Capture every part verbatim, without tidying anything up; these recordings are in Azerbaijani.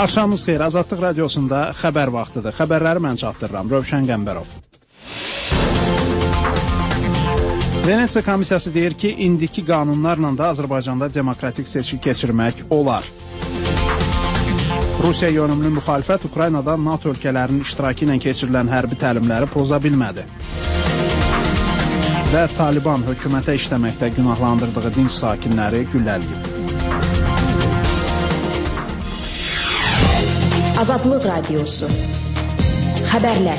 Axşamınız xeyir. Azadlıq radiosunda xəbər vaxtıdır. Xəbərləri mən çatdırıram. Rövşən Qəmbərov. Venesiya komissiyası deyir ki, indiki qanunlarla da Azərbaycanda demokratik seçki keçirmək olar. Rusiya yönümlü müxalifət Ukraynada NATO ölkələrinin iştirakı ilə keçirilən hərbi təlimləri poza bilmədi. Və Taliban hökumətə işləməkdə günahlandırdığı dinc sakinləri güllələyib. Azadlıq Radiosu. Xəbərlər.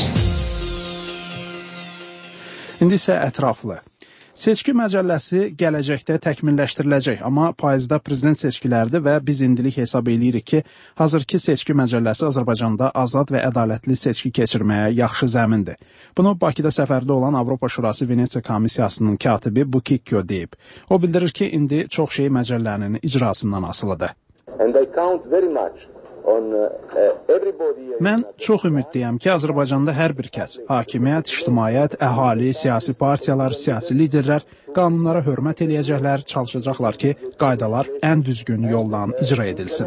İndi isə ətraflı. Seçki məcəlləsi gələcəkdə təkmilləşdiriləcək, amma payızda prezident seçkiləridir və biz indilik hesab eləyirik ki, hazırki seçki məcəlləsi Azərbaycanda azad və ədalətli seçki keçirməyə yaxşı zəmindir. Bunu Bakıda səfərdə olan Avropa Şurası Venesiya Komissiyasının katibi Bukikyo deyib. O bildirir ki, indi çox şey məcəllənin icrasından asılıdır. Mən çox ümidliyəm ki, Azərbaycanda hər bir kəs, hakimiyyət, ictimaiyyət, əhali, siyasi partiyalar, siyasi liderlər qanunlara hörmət eləyəcəklər, çalışacaqlar ki, qaydalar ən düzgün yolla icra edilsin.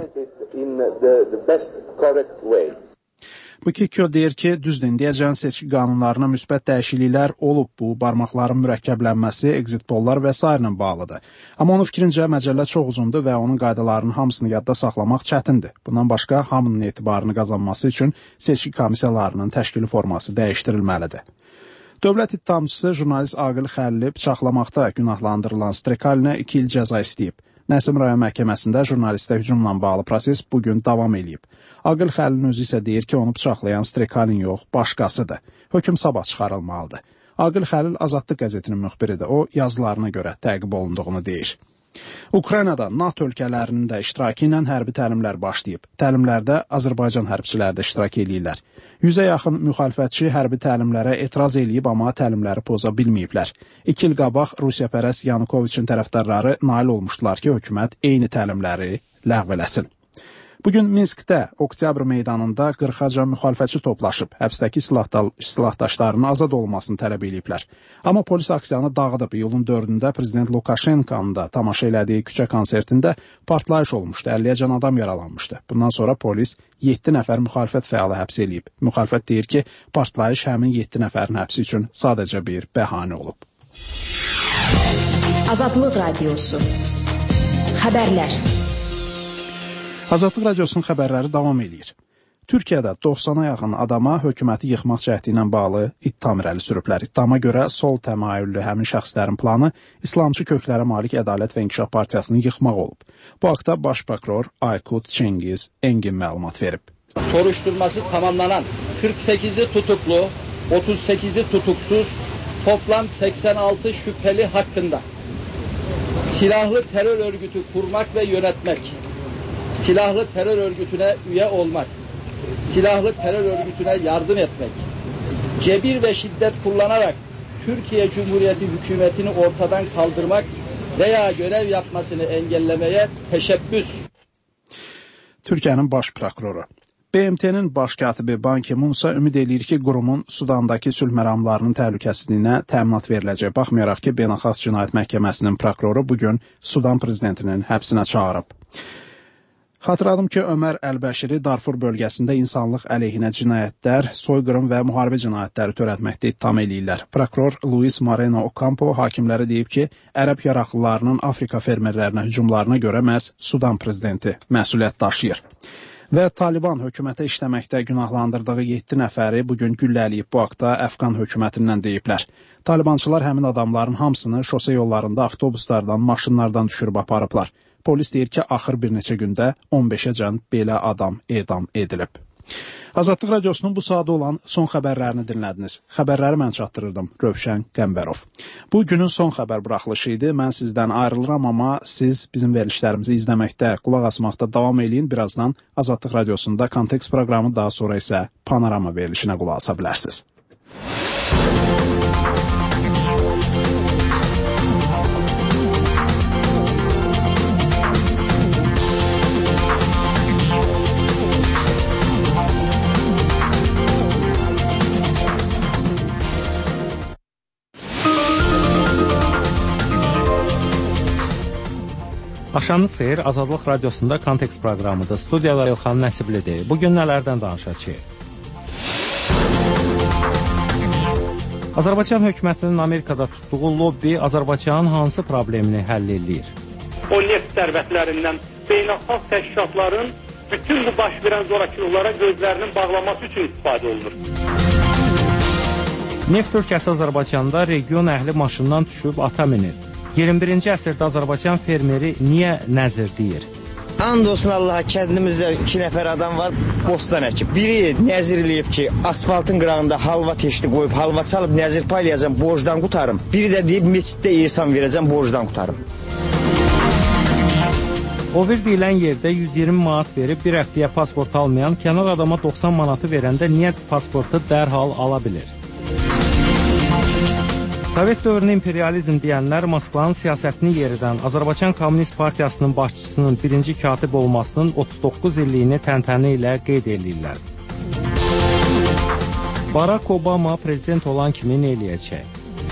Bukikyo deyir ki, düzdür, indiyəcən seçki qanunlarına müsbət dəyişikliklər olub, bu barmaqların mürəkkəblənməsi, exit pollar və s. ilə bağlıdır. Amma onun fikrincə məcəllə çox uzundur və onun qaydalarının hamısını yadda saxlamaq çətindir. Bundan başqa, hamının etibarını qazanması üçün seçki komissiyalarının təşkili forması dəyişdirilməlidir. Dövlət ittihamçısı jurnalist Aqil Xəlili bıçaqlamaqda günahlandırılan Strekalinə iki il cəza istəyib. Nəsim rayon məhkəməsində jurnalistə hücumla bağlı proses bugün davam eləyib. Aqil Xəlilin özü isə deyir ki, onu bıçaqlayan Strekalin yox, başqasıdır. Hökm sabah çıxarılmalıdır. Aqil Xəlil Azadlıq qəzetinin müxbiridir. O, yazılarına görə təqib olunduğunu deyir. Ukraynada NATO ölkələrinin də iştirakı ilə hərbi təlimlər başlayıb. Təlimlərdə Azərbaycan hərbçiləri də iştirak eləyirlər. Yüzə yaxın müxalifətçi hərbi təlimlərə etiraz eləyib, amma təlimləri poza bilməyiblər. İki il qabaq Rusiyapərəst Yanukoviçin tərəfdarları nail olmuşdular ki, hökumət eyni təlimləri ləğv eləsin. Bugün Minskdə, Oktyabr meydanında qırxaca müxalifətçi toplaşıb, həbsdəki silahdaşlarının azad olmasını tələb ediblər. Amma polis aksiyanı dağıdıb. İyulun dördündə Prezident Lukashenkonun da tamaşa elədiyi küçə konsertində partlayış olmuşdu, əlliyə adam yaralanmışdı. Bundan sonra polis yeddi nəfər müxalifət fəalı həbs eləyib. Müxalifət deyir ki, partlayış həmin yeddi nəfərin həbsi üçün sadəcə bir bəhanə olub. Azadlıq Radiosu. Xəbərlər. Azadlıq Radiosunun xəbərləri davam eləyir. Türkiyədə doxsana yaxın adama hökuməti yıxmaq cəhdi ilə bağlı ittiham irəli sürüblər. İttihama görə sol təmayüllü həmin şəxslərin planı İslamçı köklərə malik Ədalət və İnkişaf Partiyasını yıxmaq olub. Bu haqda Baş prokuror Aykut Çengiz Engin məlumat verib. Soruşturması tamamlanan qırx səkkizi tutuklu, otuz səkkizi tutuksuz, toplam seksen altı şüpheli hakkında silahlı terör örgütü kurmak ve yönetmek, silahlı terör örgütüne üye olmak, silahlı terör örgütüne yardım etmek, cebir ve şiddet kullanarak Türkiye Cumhuriyeti hükümetini ortadan kaldırmak veya görev yapmasını engellemeye teşebbüs. Türkiye'nin baş prokuroru. B M T'nin baş katibi Ban Ki-moon isə ümid eləyir ki, qurumun Sudandakı sülh məramlarının təhlükəsizliyinə təminat veriləcək. Baxmayaraq ki, Beynəlxalq Cinayət Məhkəməsinin prokuroru bugün Sudan prezidentinin həbsinə çağırıb. Xatırladım ki, Ömər Əlbəşiri Darfur bölgəsində insanlıq əleyhinə cinayətlər, soyqırım və müharibə cinayətləri törətməkdə ittiham eləyirlər. Prokuror Luis Moreno Ocampo hakimlərə deyib ki, ərəb yaraqlılarının Afrika fermerlərinə hücumlarına görə məhz Sudan prezidenti məsuliyyət daşıyır. Və Taliban hökumətə işləməkdə günahlandırdığı yeddi nəfəri bugün güllələyib. Bu haqda Əfqan hökumətindən deyiblər. Talibançılar həmin adamların hamısını şose yollarında avtobuslardan, maşınlardan düşürüb aparıblar. Polis deyir ki, axır bir neçə gündə on beşəcən belə adam edam edilib. Azadlıq Radiosunun bu sadə olan son xəbərlərini dinlədiniz. Xəbərləri mən çatdırırdım, Rövşən Qəmbərov. Bu günün son xəbər buraxılışı idi. Mən sizdən ayrılıram, amma siz bizim verilişlərimizi izləməkdə, qulaq asmaqda davam eləyin. Birazdan Azadlıq Radiosunda Kontekst proqramı, daha sonra isə Panorama verilişinə qulaq asa bilərsiniz. Axşamınız xeyir, Azadlıq Radiosunda Kontekst proqramıdır. Studiyada Elxan Nəsiblidir. Bugün nələrdən danışacağıq? Azərbaycan hökumətinin Amerikada tutduğu lobbi Azərbaycanın hansı problemini həll edir? O neft sərvətlərindən beynəlxalq təşkilatların bütün bu baş verən zorakılıqlara gözlərinin bağlaması üçün istifadə olunur. Neft ölkəsi Azərbaycanda region əhli maşından düşüb ata minir. iyirmi birinci əsrdə Azərbaycan fermeri niyə nəzir deyir? And olsun Allaha, kəndimizdə iki nəfər adam var, bostan əkib. Biri nəzirləyib ki, asfaltın qırağında halva teşdi qoyub, halva çalıb nəzir paylayacam, borcdan qutarım. Biri də deyib, meçiddə ehsan verəcəm, borcdan qutarım. Over deyilən yerdə yüz iyirmi manat verib bir həftəyə pasport almayan, kənar adama doxsan manatı verəndə niyə pasportu dərhal ala bilir? Sovet dövrünü imperializm deyənlər Moskvanın siyasətini yeridən Azərbaycan Komünist Partiyasının başçısının birinci katib olmasının otuz doqquz illiyini təntənə ilə qeyd edirlər. Barack Obama prezident olan kimi nə eləyəcək?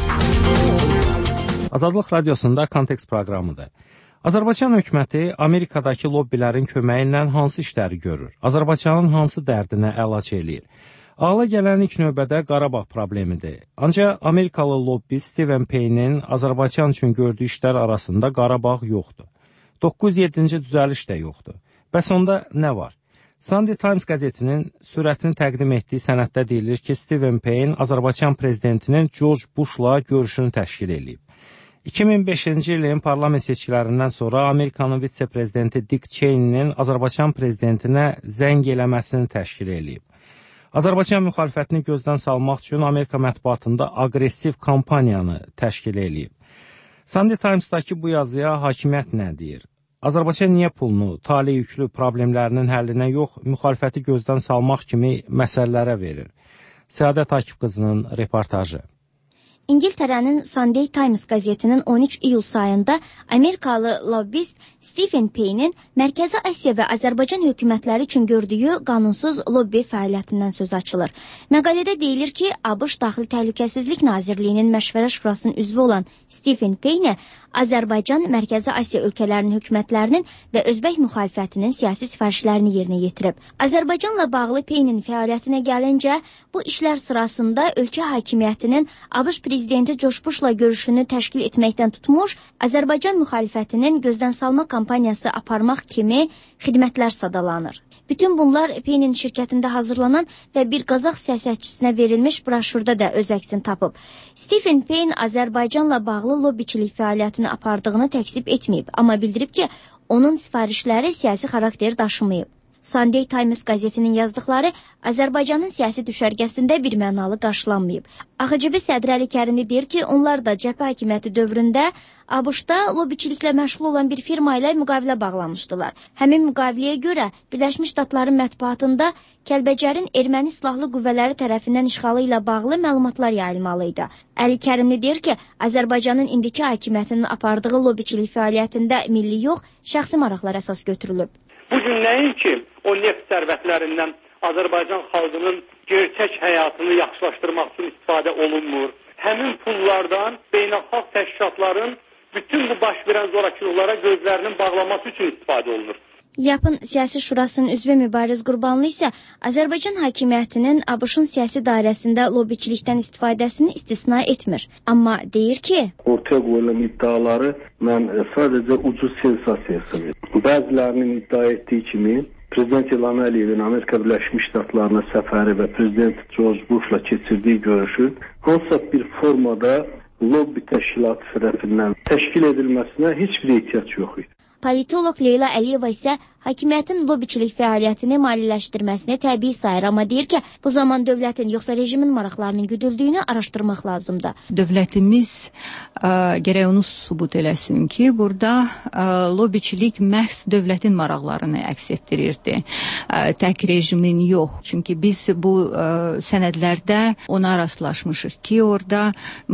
Azadlıq Radiosunda Kontekst proqramıdır. Azərbaycan hökuməti Amerikadakı lobbilərin köməyi ilə hansı işləri görür? Azərbaycanın hansı dərdinə əlac eləyir? Ağla gələn ilk növbədə Qarabağ problemidir. Ancaq Amerikalı lobbi Steven Payne'in Azərbaycan üçün gördüyü işlər arasında Qarabağ yoxdur. doqquz yüz yeddinci düzəliş də yoxdur. Bəs onda nə var? Sunday Times qəzetinin sürətini təqdim etdiyi sənəddə deyilir ki, Steven Payne Azərbaycan prezidentinin George Bush'la görüşünü təşkil edib. iki min beşinci ilin parlament seçkilərindən sonra Amerikanın vitse-prezidenti Dick Cheney'nin Azərbaycan prezidentinə zəng eləməsini təşkil edib. Azərbaycan müxalifətini gözdən salmaq üçün Amerika mətbuatında aqressiv kampaniyanı təşkil edib. Sunday Times-dakı bu yazıya hakimiyyət nə deyir? Azərbaycan niyə pulunu, tali yüklü problemlərinin həllinə yox, müxalifəti gözdən salmaq kimi məsələlərə verir? Səadət Akif qızının reportajı. İngiltərənin Sunday Times qəzetinin on üç iyul sayında Amerikalı lobbist Stephen Payne'in Mərkəzi Asiya və Azərbaycan hökumətləri üçün gördüyü qanunsuz lobbi fəaliyyətindən söz açılır. Məqalədə deyilir ki, ABŞ Daxili Təhlükəsizlik Nazirliyinin Məşvərət Şurasının üzvü olan Stephen Payne Azərbaycan, Mərkəzi Asiya ölkələrinin hökumətlərinin və özbək müxalifətinin siyasi sifarişlərini yerinə yetirib. Azərbaycanla bağlı Payne'in fəaliyyətinə gəlincə, bu işlər sırasında ölkə hakimiyyətinin ABŞ prezidenti George Bush'la görüşünü təşkil etməkdən tutmuş, Azərbaycan müxalifətinin gözdən salma kampaniyası aparmaq kimi xidmətlər sadalanır. Bütün bunlar Payne'in şirkətində hazırlanan və bir Qazax siyasətçisinə verilmiş broşurda da öz əksini tapıb. Stephen Payne Azərbaycanla bağlı lobbiçilik fəaliyyətini apardığını təksib etməyib, amma bildirib ki, onun sifarişləri siyasi xarakter daşımayıb. Sunday Times qəzetinin yazdıqları Azərbaycanın siyasi düşərgəsində bir mənalı qarşılanmayıb. A X C B sədri Əli Kərimli deyir ki, onlar da cəbhə hakimiyyəti dövründə ABŞ-da lobbiçiliklə məşğul olan bir firma ilə müqavilə bağlamışdılar. Həmin müqaviləyə görə Birləşmiş Ştatların mətbuatında Kəlbəcərin erməni silahlı qüvvələri tərəfindən işğalı ilə bağlı məlumatlar yayılmalı idi. Əli Kərimli deyir ki, Azərbaycanın indiki hakimiyyətinin apardığı lobbiçilik fəaliyyətində milli yox, şəxsi maraqlar əsas götürülüb. Bu gün nəyin ki, o neft sərvətlərindən Azərbaycan xalqının gerçək həyatını yaxşılaşdırmaq üçün istifadə olunmur. Həmin pullardan beynəlxalq təşkilatların bütün bu baş verən zorakılıqlara gözlərinin bağlaması üçün istifadə olunur. Yapın Siyasi Şurasının üzvü Mübariz Qurbanlı isə Azərbaycan hakimiyyətinin ABŞ-ın siyasi dairəsində lobbiçilikdən istifadəsini istisna etmir. Amma deyir ki, ortaya qoyulan iddiaları mən sadəcə ucuz sensasiya sayıram. Bəzilərinin iddia etdiyi kimi Prezident İlham Əliyevin Amerika Birləşmiş Ştatlarına səfəri və Prezident George Bush'la keçirdiyi görüşün hansısa bir formada lobbi təşkilatı tərəfindən təşkil edilməsinə heç bir ehtiyac yox idi. Politolog Leyla Əliyeva isə hakimiyyətin lobbiçilik fəaliyyətini maliyyələşdirməsini təbii sayır, amma deyir ki, bu zaman dövlətin yoxsa rejimin maraqlarının güdüldüyünü araşdırmaq lazımdır. Dövlətimiz ə, gərək onu sübut eləsin ki, burada ə, lobbiçilik məhz dövlətin maraqlarını əks etdirirdi. Ə, tək rejimin yox. Çünki biz bu ə, sənədlərdə ona rastlaşmışıq ki, orada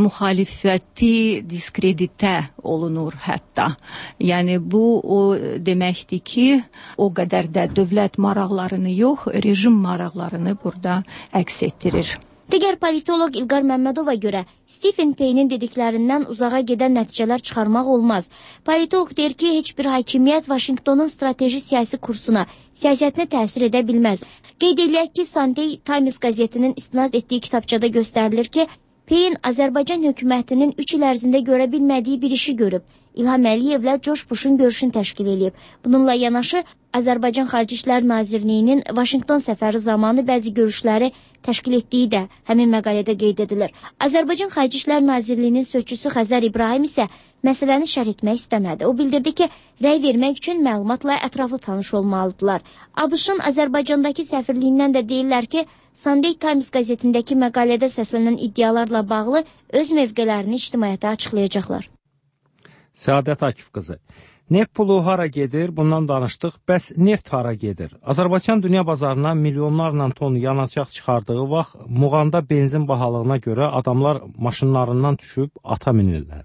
müxalifəti diskreditə olunur hətta. Yəni bu o deməkdir ki, o qədər də dövlət maraqlarını yox, rejim maraqlarını burada əks etdirir. Digər politoloq İlqar Məmmədova görə Stephen Payne'in dediklərindən uzağa gedən nəticələr çıxarmaq olmaz. Politoloq deyir ki, heç bir hakimiyyət Vaşinqtonun strateji siyasi kursuna, siyasətinə təsir edə bilməz. Qeyd edək ki, Sunday Times qəzetinin istinad etdiyi kitabçada göstərilir ki, Payne Azərbaycan hökumətinin üç il ərzində görə bilmədiyi bir işi görüb. İlham Əliyevlə George Bush'un görüşünü təşkil edib. Bununla yanaşı Azərbaycan Xarici İşlər Nazirliyinin Vaşinqton səfəri zamanı bəzi görüşləri təşkil etdiyi də həmin məqalədə qeyd edilir. Azərbaycan Xarici İşlər Nazirliyinin sözçüsü Xəzər İbrahim isə məsələni şərh etmək istəmədi. O bildirdi ki, rəy vermək üçün məlumatla ətraflı tanış olmalıdırlar. ABŞ-ın Azərbaycandakı səfirliyindən də deyirlər ki, Sunday Times qəzetindəki məqalədə səslənən iddialarla bağlı öz mövqələrini ictimaiyyətə açıqlayacaqlar. Səadət Akif qızı. Neft pulu hara gedir? Bundan danışdıq. Bəs neft hara gedir? Azərbaycan dünya bazarına milyonlarla ton yanacaq çıxardığı vaxt Muğanda benzin bahalığına görə adamlar maşınlarından düşüb ata minirlər.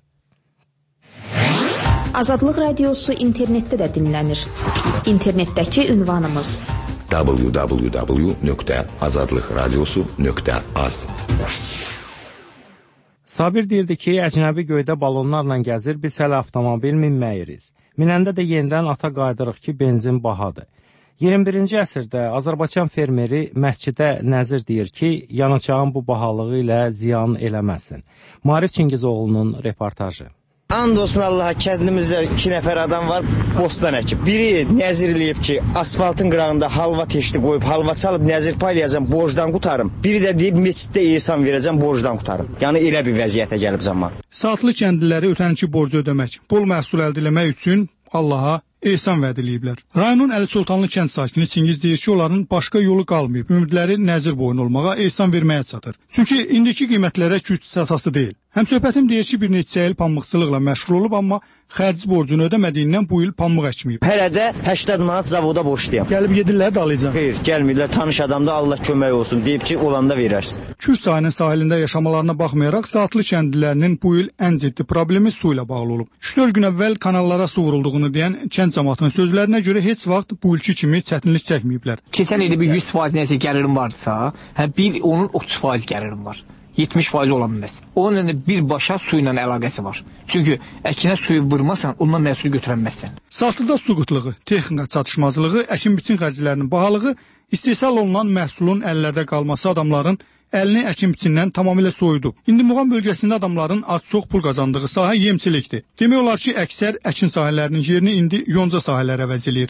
Azadlıq radiosu internetdə də dinlənir. İnternetdəki ünvanımız w w w nöqtə azadlıq radiosu nöqtə az. Sabir deyirdi ki, əcnəbi göydə balonlarla gəzir, biz hələ avtomobil minməyirik. Minəndə də yenidən ata qaydırıq ki, benzin bahadır. iyirmi birinci əsrdə Azərbaycan fermeri məscidə nəzir deyir ki, yanacağın bu bahalığı ilə ziyan eləməsin. Marif Çingizoğlu'nun reportajı. And olsun Allaha, kəndimizdə iki nəfər adam var, bostan əkib. Biri nəzirləyib ki, asfaltın qırağında halva teşdi qoyub, halva çalıb nəzir paylayacam, borcdan qutarım. Biri də deyib, meçiddə ehsan verəcəm, borcdan qutarım. Yəni elə bir vəziyyətə gəlib zaman. Saatlı kəndliləri ötənki borcu ödəmək, bol məhsul əldə etmək üçün Allaha ehsan vəd eləyiblər. Rayonun Əli Sultanlı kənd sakini Çingiz deyir ki, onların başqa yolu qalmayıb. Ümidləri nəzir boyun olmağa, ehsan verməyə çatır. Çünki indiki qiymətlərə güc satası deyil. Həm söhbətim deyir ki, bir neçə il pambıqçılıqla məşğul olub, amma xərci borcunu ödəmədiyindən bu il pambıq əkməyib. Hələ də səksən manat zavoda borcluyam. Gəlib gedirlər dalayacaq. Xeyr, gəlmirlər. Tanış adamda Allah kömək olsun deyib ki, olanda verərsin. Kür çayının sahilində yaşamalarına baxmayaraq, Saatlı kəndlilərinin bu il ən ciddi problemi su ilə bağlı olub. üç dörd gün əvvəl kanallara su vurulduğunu deyən kənd cəmaatının sözlərinə görə heç vaxt bu ilki kimi çətinlik çəkməyiblər. Keçən ildə bir yüz faiz nəsə gəlirim varsa, hə bir onun otuz faiz gəlirim var. yetmiş faiz ola bilməz. Onun birbaşa su ilə əlaqəsi var. Çünki əkinə suyu vurmasan, ondan məhsul götürənməzsən. Saatlıda su qıtlığı, texnika çatışmazlığı, əkin-biçin xərclərinin bahalığı, istehsal olunan məhsulun əllərdə qalması adamların əlini əkin-biçindən tamamilə soyudu. İndi Muğan bölgəsində adamların az-çox pul qazandığı sahə yemçilikdir. Demək olar ki, əksər əkin sahələrinin yerini indi yonca sahələri əvəz eləyir.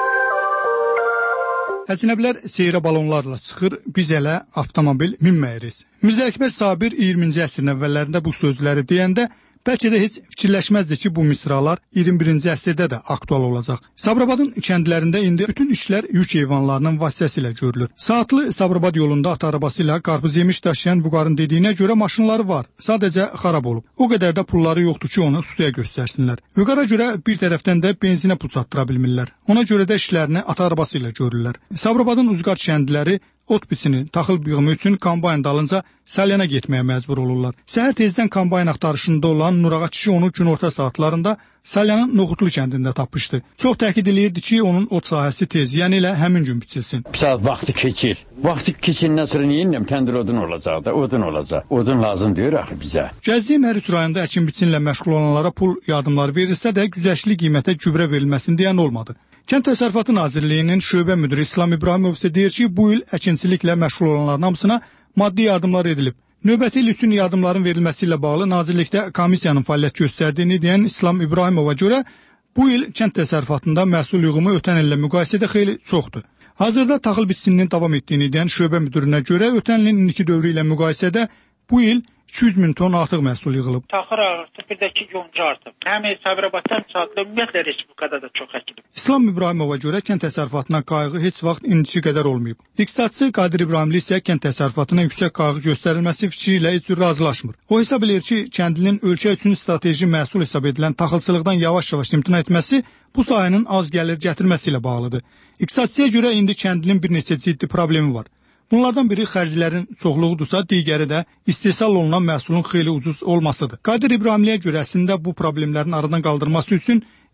Əcnəbilər seyrə balonlarla çıxır, biz elə avtomobil minməyirik. Mirzə Əkbər Sabir iyirminci əsrin əvvəllərində bu sözləri deyəndə bəlkə də heç fikirləşməzdi ki, bu misralar iyirmi birinci əsrdə də aktual olacaq. Sabirabadın kəndlərində indi bütün işlər yük heyvanlarının vasitəsilə görülür. Saatlı Sabirabad yolunda at arabası ilə qarpız yemiş daşıyan Vüqarın dediyinə görə maşınları var, sadəcə xarab olub. O qədər də pulları yoxdur ki, onu suya göstərsinlər. Vüqara görə bir tərəfdən də benzinə pul çatdıra bilmirlər. Ona görə də işlərini at arabası ilə görürlər. Sabirabadın Uzqar kəndliləri ot biçini, taxıl yığımı üçün kombayn dalınca salyana getməyə məcbur olurlar. Səhər tezdən kombayn axtarışında olan Nurağa kişi onu günorta saatlarında Salyanın Noxutlu kəndində tapmışdı. Çox təkid eləyirdi ki, onun ot sahəsi tez, yəni ilə həmin gün biçilsin. Saat vaxtı keçir. Vaxtı keçindən sonra neyinəm? Təndir odun olacaq da, odun olacaq. Odun lazım deyir axı bizə. Gəzdiyim Həriç rayonunda əkin-biçinlə məşğul olanlara pul yardımları verilsə də güzəştli qiymətə gübrə verilməsini deyən olmadı. Kənd Təsərrüfatı Nazirliyinin şöbə müdiri İslam İbrahimov isə deyir ki, bu il əkinçiliklə məşğul olanların hamısına maddi yardımlar edilib. Növbəti il üçün yardımların verilməsi ilə bağlı nazirlikdə komissiyanın fəaliyyət göstərdiyini deyən İslam İbrahimova görə bu il kənd təsərrüfatında məhsul yığımı ötən illə müqayisədə xeyli çoxdur. Hazırda taxıl biçisinin davam etdiyini deyən şöbə müdirinə görə ötən ilin indiki dövrü ilə müqayisədə bu il iki yüz min ton artıq məhsul yığılıb. Taxır artıq, bir də ki, yonca artıb. Həm Sabirabaddan saatlı ümumiyyətlə respublikada da çox əkilib. İslam İbrahimova görə kənd təsərrüfatına qayğı heç vaxt indiki qədər olmayıb. İqtisadçı Qadir İbrahimli isə kənd təsərrüfatına yüksək qayğı göstərilməsi fikri ilə heç cür razılaşmır. O hesab edir ki, kəndlinin ölkə üçün strateji məhsul hesab edilən taxılçılıqdan yavaş-yavaş imtina etməsi bu sahənin az gəlir gətirməsi ilə bağlıdır. İqtisadçıya görə indi kəndlinin bir neçə ciddi problemi var. Bunlardan biri xərclərin çoxluğudursa, digəri də istehsal olunan məhsulun xeyli ucuz olmasıdır. Qadir İbrahimliyə görə əslində bu problemlərin aradan qaldırması üçün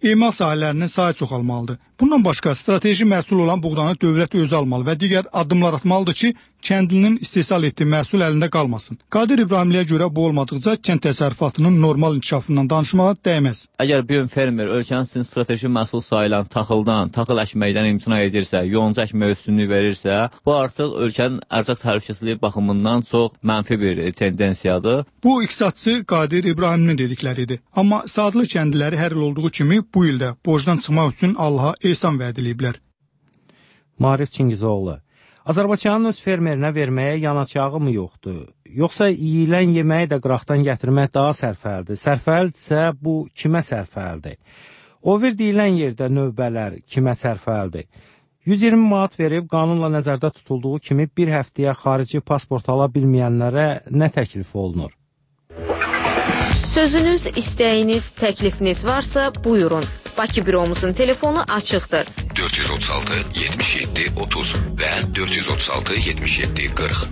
emal sahələrinin sayı çoxalmalıdır. Bundan başqa strateji məhsul olan buğdanı dövlət özü almalı və digər addımlar atmalıdır ki, kəndlinin istehsal etdiyi məhsul əlində qalmasın. Qadir İbrahimliyə görə bu olmadıqca kənd təsərrüfatının normal inkişafından danışmağa dəyməz. Əgər bir fermer ölkənin sizin strateji məhsul sayılan taxıldan, taxıl əkməkdən imtina edirsə, yonca əkmək üstünlüyü verirsə, bu artıq ölkənin ərzaq təhlükəsizliyi baxımından çox mənfi bir tendensiyadır. Bu iqtisadçı Qadir İbrahiminin dedikləridir. Amma Saadlı kəndliləri hər il olduğu kimi bu ildə borcdan çıxmaq üçün Allaha ehsan vəd ediblər. Marif Çingizoğlu: Azərbaycanın öz fermerinə verməyə yanacağı mı yoxdur? Yoxsa yeyilən yeməyi də qıraqdan gətirmək daha sərfəlidir? Sərfəlidirsə bu kimə sərfəlidir? Over deyilən yerdə növbələr kimə sərfəlidir? yüz iyirmi manat verib qanunla nəzərdə tutulduğu kimi bir həftəyə xarici pasport ala bilməyənlərə nə təklif olunur? Sözünüz, istəyiniz, təklifiniz varsa buyurun. Bakı büromuzun telefonu açıqdır. dörd yüz otuz altı yetmiş yeddi otuz və dörd yüz otuz altı yetmiş yeddi qırx.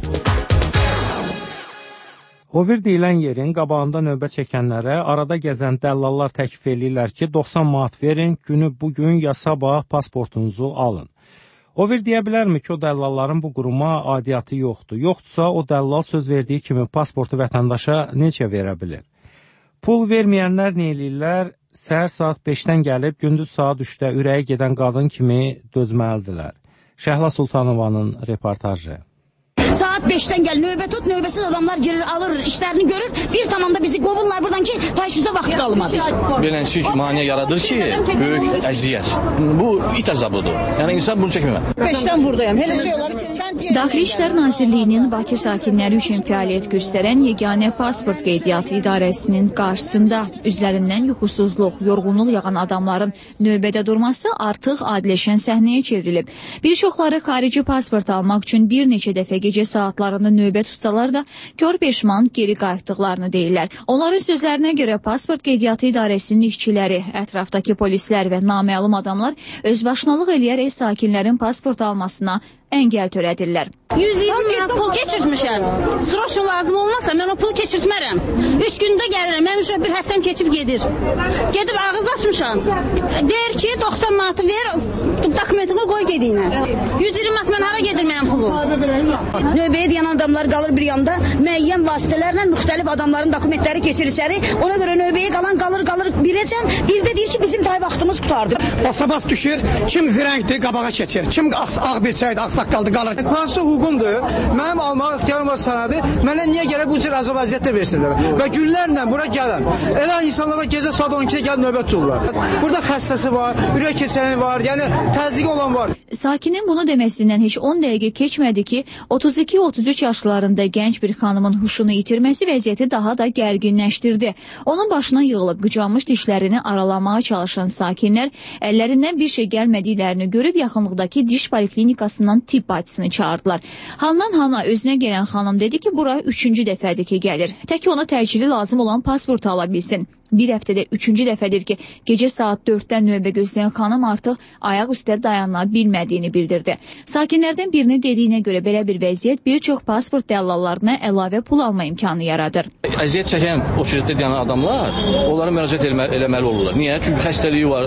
Over deyilən yerin qabağında növbə çəkənlərə arada gəzən dəllallar təklif edirlər ki, doxsan manat verin, günü bugün ya sabah pasportunuzu alın. Over deyə bilərmi ki, o dəllalların bu quruma adiyyatı yoxdur? Yoxdursa, o dəllal söz verdiyi kimi pasportu vətəndaşa necə verə bilir? Pul verməyənlər nə eləyirlər? Səhər saat beşdən gəlib, gündüz saat üçdə ürəyə gedən qadın kimi dözməlidirlər. Şəhla Sultanovanın reportajı. Saat beşdən gəl, növbə tut, növbəsiz adamlar girir, alır, işlərini görür. Bir tamamda bizi qovurlar buradan ki, taşımıza vaxt qalmadı. Beləncik maniyə yaradır ki, böyük əziyyət. Bu it əzabıdır. Yəni insan bunu çəkməməli. beşdən buradayım. Elə şey olar ki, Daxili İşlər Nazirliyinin Bakı sakinləri üçün fəaliyyət göstərən yeganə pasport qeydiyyatı idarəsinin qarşısında üzlərindən yuxusuzluq, yorğunluq yağan adamların növbədə durması artıq adiləşən səhnəyə çevrilib. Bir çoxları xarici pasport almaq üçün bir neçə dəfə gecə saatlarında növbə tutsalar da kör peşman geri qayıtdıqlarını deyirlər. Onların sözlərinə görə pasport qeydiyyatı idarəsinin işçiləri, ətrafdakı polislər və naməlum adamlar özbaşınalıq eləyərək sakinlərin pasport almasına əngəl törədirlər. yüz iyirmi manat pul keçirtmişəm. Sroşun lazım olmasa mən o pulu keçirtmərəm. üç gündə gəlirəm. Mənim üçün bir həftəm keçib gedir. Gedib ağız açmışam. Deyir ki, doxsan manatı ver, dokumentini qoy gediyinə. yüz iyirmi manat mən hara gedir mənim pulum? Növbəyə deyən adamlar qalır bir yanda, müəyyən vasitələrlə müxtəlif adamların dokumentləri keçir içəri. Ona görə növbəyə qalan qalır, qalır birəcən. Bir də deyir ki, bizim tay vaxtımız qutardı. Basabas düşür, kim zirəngdir, qabağa keçir. Kim ağ bir çaydı, ağ saqqaldı, qalır. Hansı hüququmdur? Mənim almaq ixtiyarım var sənədi. Mənə niyə gərək bu cür əzab əziyyətlə versinlər? Və günlərlə bura gələm. Elə insanlara gecə saat on ikidə gəlib növbə tuturlar. Burada xəstəsi var, ürək keçəni var, yəni təzyiqi olan var. Sakinin bunu deməsindən heç on dəqiqə keçmədi ki, otuz iki otuz üç yaşlarında gənc bir xanımın huşunu itirməsi vəziyyəti daha da gərginləşdirdi. Onun başına yığılıb qıcanmış dişlərini aralamağa çalışan sakinlər əllərindən bir şey gəlmədiklərini görüb yaxınlıqdakı diş poliklinikasından tibb bacısını çağırdılar. Handan hana özünə gələn xanım dedi ki, bura üçüncü dəfədir ki, gəlir. Tək ona təcili lazım olan pasport ala bilsin. Bir həftədə üçüncü dəfədir ki, gecə saat dörddən növbə gözləyən xanım artıq ayaq üstə dayana bilmədiyini bildirdi. Sakinlərdən birinin dediyinə görə belə bir vəziyyət bir çox pasport dəllallarına əlavə pul alma imkanı yaradır. Əziyyət çəkən o şirkətdə deyən adamlar, onlara müraciət eləmə, eləməli olurlar. Niyə? Çünki xəstəliyi var,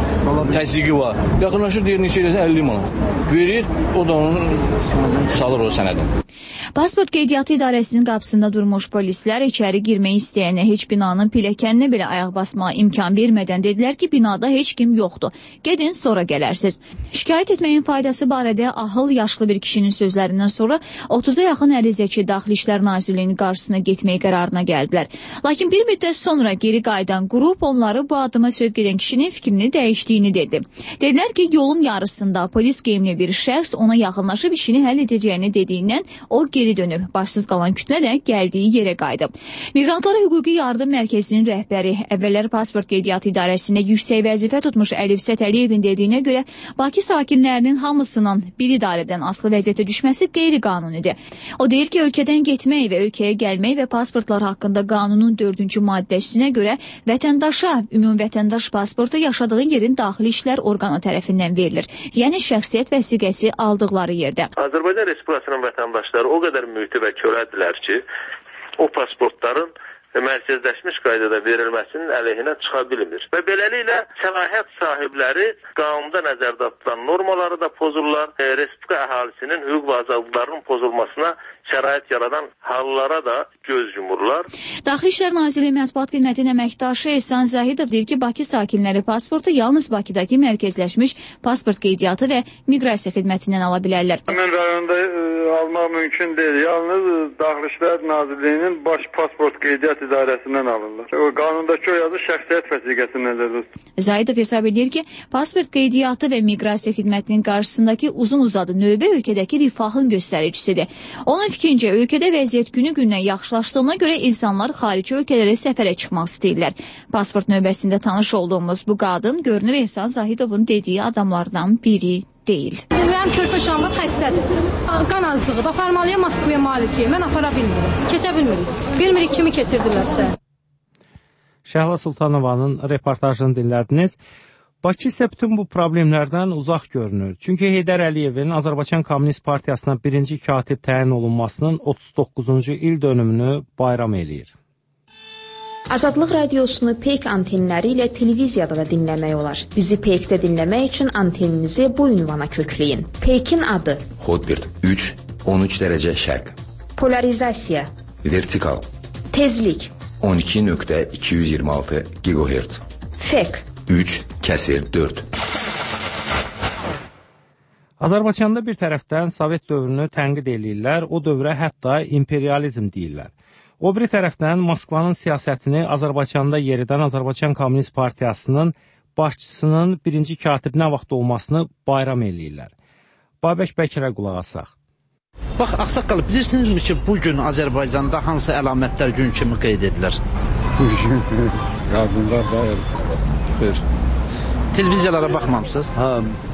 təzyiqi var. Yaxınlaşır deyir, neçə eləsin əlli manat. Verir, o da onun salır o sənədi. Pasport qeydiyyatı idarəsinin qapısında durmuş polislər içəri girmək istəyənə heç binanın pilləkəninə belə ayaq basmağa imkan vermədən dedilər ki, binada heç kim yoxdur. Gedin, sonra gələrsiz. Şikayət etməyin faydası barədə ahıl yaşlı bir kişinin sözlərindən sonra otuza yaxın ərizəçi Daxili İşlər Nazirliyinin qarşısına getməyə qərarına gəldilər. Lakin bir müddət sonra geri qayıdan qrup onları bu adıma sövq edən kişinin fikrini dəyişdiyini dedi. Dedilər ki, yolun yarısında polis geyimli bir şəxs ona yaxınlaşıb işini həll edəcəyini dediyindən o geri dönüb. Başsız qalan kütlə də gəldiyi yerə qayıdıb. Miqrantlara Hüquqi Yardım Mərkəzinin rəhbəri əvvəllər pasport qeydiyyatı idarəsində yüksək vəzifə tutmuş Əlifsət Əliyevin dediyinə görə Bakı sakinlərinin hamısının bir idarədən asılı vəziyyətə düşməsi qeyri-qanunidir. O deyir ki, ölkədən getmək və ölkəyə gəlmək və pasportlar haqqında qanunun dördüncü maddəsinə görə vətəndaşa ümumvətəndaş pasportu yaşadığı yerin daxili işlər orqanı tərəfindən verilir. Yəni şəxsiyyət vəsiqəsi aldıqları yerdə. Azərbaycan Respublikasının vətəndaşları o qədər mühiti və körədirlər ki, o pasportların mərkəzləşmiş qaydada verilməsinin əleyhinə çıxa bilmir. Və beləliklə səlahiyyət sahibləri qanunda nəzərdə tutulan normaları da pozurlar, e, respublika əhalisinin hüquq və azadlıqlarının pozulmasına şərait yaradan hallara da göz yumurlar. Daxili İşlər Nazirliyi Mətbuat Xidmətinin əməkdaşı Ehsan Zahidov deyir ki, Bakı sakinləri pasportu yalnız Bakıdakı mərkəzləşmiş pasport qeydiyyatı və miqrasiya xidmətindən ala bilərlər. Həmin rayonda e, almaq mümkün deyil. Yalnız Daxili İşlər Nazirliyinin baş pasport qeydiyyat idarəsindən alırlar. O qanundakı o yazı şəxsiyyət vəsiqəsini nəzərdə tutur. Zahidov hesab edir ki, pasport qeydiyyatı və miqrasiya xidmətinin qarşısındakı uzun-uzadı növbə ölkədəki rifahın göstəricisidir. Onun fikrincə, ölkədə vəziyyət günü-gündən yaxşılaşdığına görə insanlar xarici ölkələrə səfərə çıxmaq istəyirlər. Pasport növbəsində tanış olduğumuz bu qadın görünür Ehsan Zahidovun dediyi adamlardan biri deyil. Mənim körpə uşağım var, xəstədir. Qan azlığı da aparmalıyam Moskvaya müalicəyə. Mən apara bilmirəm. Keçə bilmirik. Bilmirik kimi keçirdirlərsə. Şəhla Sultanovanın reportajını dinlədiniz. Bakı isə bütün bu problemlərdən uzaq görünür. Çünki Heydər Əliyevin Azərbaycan Kommunist Partiyasına birinci katib təyin olunmasının otuz doqquzuncu il dönümünü bayram eləyir. Azadlıq radiosunu Peyk antenləri ilə televiziyada da dinləmək olar. Bizi Peykdə dinləmək üçün anteninizi bu ünvana kökləyin. Peykin adı Hotbird üç on üç dərəcə şərq. Polarizasiya. Vertikal. Tezlik. on iki nöqtə iki yüz iyirmi altı gigahertz. Fek. üç kəsir dörd. Azərbaycanda bir tərəfdən Sovet dövrünü tənqid eləyirlər, o dövrə hətta imperializm deyirlər. O biri tərəfdən Moskvanın siyasətini Azərbaycanda yeridən Azərbaycan Kommunist Partiyasının başçısının birinci katib nə vaxt olmasını bayram eləyirlər. Babək Bəkirə qulaq asaq. Bax, Ağsaqqal, bilirsinizmi ki, bugün Azərbaycanda hansı əlamətlər gün kimi qeyd edilir? Yardımlar da ver. Televiziyalara baxmamısınız? Ha,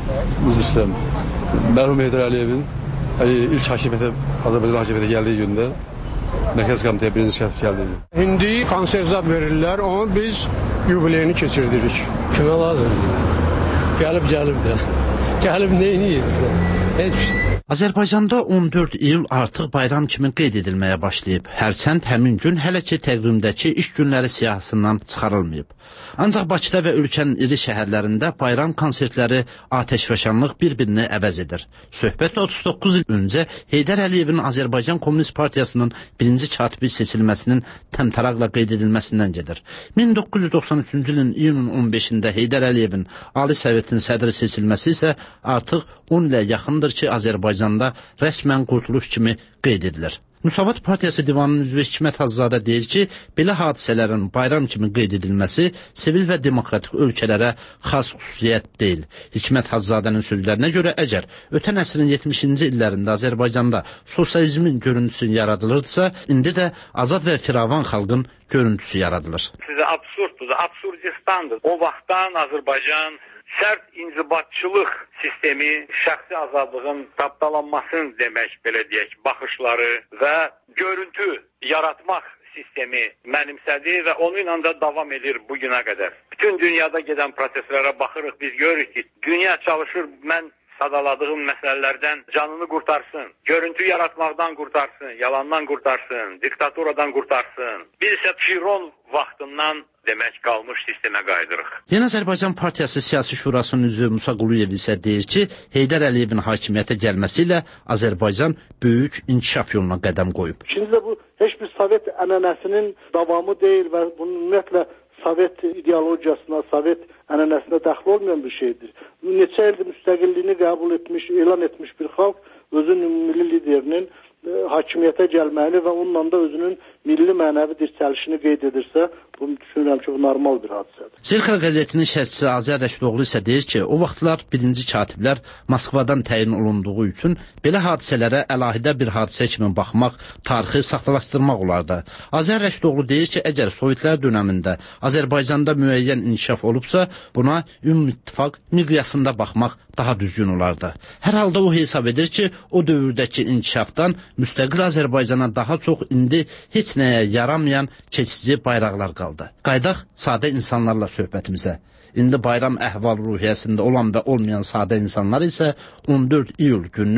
üzr istəyirəm. Mərhum Heydər Əliyevin ilk hakimiyyətə, Azərbaycan hakimiyyətə gəldiyi gündə Mərkəz Komitəyə birinci katib gəldiyi gün. İndi konserzat verirlər, onu biz yubileyini keçirdirik. Kimə lazımdır? Gəlib, gəlib də. Gəlib neyini bizə? Heç bir şey. Azərbaycanda on dörd iyul artıq bayram kimi qeyd edilməyə başlayıb. Hərçənd həmin gün hələ ki təqvimdəki iş günləri siyahısından çıxarılmayıb. Ancaq Bakıda və ölkənin iri şəhərlərində bayram konsertləri atəşfəşanlıq bir-birini əvəz edir. Söhbət otuz doqquz il öncə Heydər Əliyevin Azərbaycan Kommunist Partiyasının birinci katibi seçilməsinin təmtəraqla qeyd edilməsindən gedir. min doqquz yüz doxsan üçüncü ilin iyunun on beşində Heydər Əliyevin Ali Sovetin sədri seçilməsi isə artıq on ilə yaxındır ki, Azərbaycanda rəsmən qurtuluş kimi qeyd edilir. Müsavat Partiyası divanının üzvü Hikmət Hacızadə deyir ki, belə hadisələrin bayram kimi qeyd edilməsi sivil və demokratik ölkələrə xas xüsusiyyət deyil. Hikmət Hacızadənin sözlərinə görə əgər ötən əsrin yetmişinci illərində Azərbaycanda sosializmin görüntüsü yaradılırdısa, indi də azad və firavan xalqın görüntüsü yaradılır. Sizə absurddur, absurdistandır. O vaxtdan Azərbaycan sərt inzibatçılıq sistemi, şəxsi azadlığın tapdalanmasını demək, belə deyək, baxışları və görüntü yaratmaq sistemi mənimsədi və onunla da davam edir bugünə qədər. Bütün dünyada gedən proseslərə baxırıq, biz görürük ki, dünya çalışır, mən sadaladığım məsələlərdən canını qurtarsın, görüntü yaratmaqdan qurtarsın, yalandan qurtarsın, diktaturadan qurtarsın. Biz isə Firon vaxtından demək qalmış sistemə qayıdırıq. Yeni Azərbaycan Partiyası Siyasi Şurasının üzvü Musa Quluyev isə deyir ki, Heydər Əliyevin hakimiyyətə gəlməsi ilə Azərbaycan böyük inkişaf yoluna qədəm qoyub. İkincisi bu heç bir Sovet ənənəsinin davamı deyil və bunun ümumiyyətlə Sovet ideologiyasına, Sovet ənənəsinə dəxil olmayan bir şeydir. Neçə ildir müstəqilliyini qəbul etmiş, elan etmiş bir xalq özünün milli liderinin e, hakimiyyətə gəlməyini və onunla da özünün milli mənəvi dirçəlişini qeyd edirsə, bunu düşünürəm ki, bu normal bir hadisədir. Zirkal qəzetinin şərhçisi Azər Rəşidoğlu isə deyir ki, o vaxtlar birinci katiblər Moskvadan təyin olunduğu üçün belə hadisələrə əlahidə bir hadisə kimi baxmaq, tarixi saxtalaşdırmaq olardı. Azər Rəşidoğlu deyir ki, əgər Sovetlər dönəmində Azərbaycanda müəyyən inkişaf olubsa, buna Ümumi İttifaq miqyasında baxmaq daha düzgün olardı. Hər halda o hesab edir ki, o dövrdəki inkişafdan müstəqil Azərbaycana daha çox indi heç nəyə yaramayan keçici bayraqlar qaldı. Qaydaq sadə insanlarla söhbətimizə. İndi bayram əhval ruhiyyəsində olan və olmayan sadə insanlar isə on dörd iyul gününü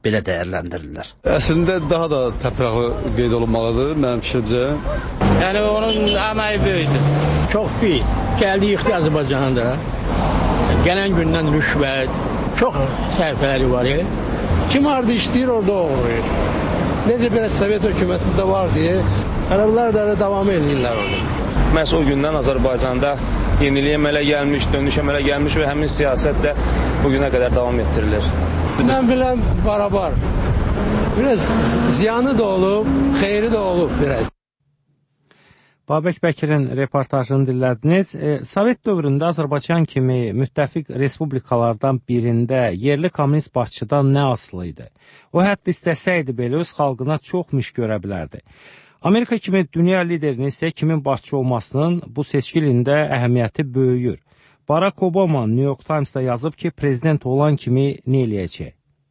belə dəyərləndirirlər. Əslində daha da təptiraqlı qeyd olunmalıdır mənim fikrimcə. Yəni onun əməyi böyükdür. Çox bir gəldi yıxdı Azərbaycanın da. Gələn gündən rüşvət, çox səhifələri var. Kim harda işləyir, orada olur. Necə belə Sovet hökumətində var deyə, ərəblər də davam edirlər orada. Məhz o gündən Azərbaycanda yeniliyə əmələ gəlmiş, dönüş əmələ gəlmiş və həmin siyasət də bugünə qədər davam etdirilir. Mən biləm barabar. Biraz ziyanı da olub, xeyri də olub biraz. Babək Bəkirin reportajını dinlədiniz. E, Sovet dövründə Azərbaycan kimi müttəfiq respublikalardan birində yerli kommunist başçıdan nə asılı idi? O hətta istəsəydi belə öz xalqına çox miş görə bilərdi. Amerika kimi dünya liderinin isə kimin başçı olmasının bu seçki ilində əhəmiyyəti böyüyür. Barack Obama New York Times'da yazıb ki, prezident olan kimi nə eləyəcək?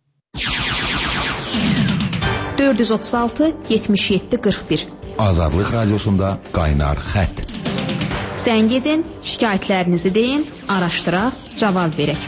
dörd yüz otuz altı yetmiş yeddi qırx bir Azadlıq Radiosunda qaynar xətt. Zəng edin, şikayətlərinizi deyin, araşdıraq, cavab verək.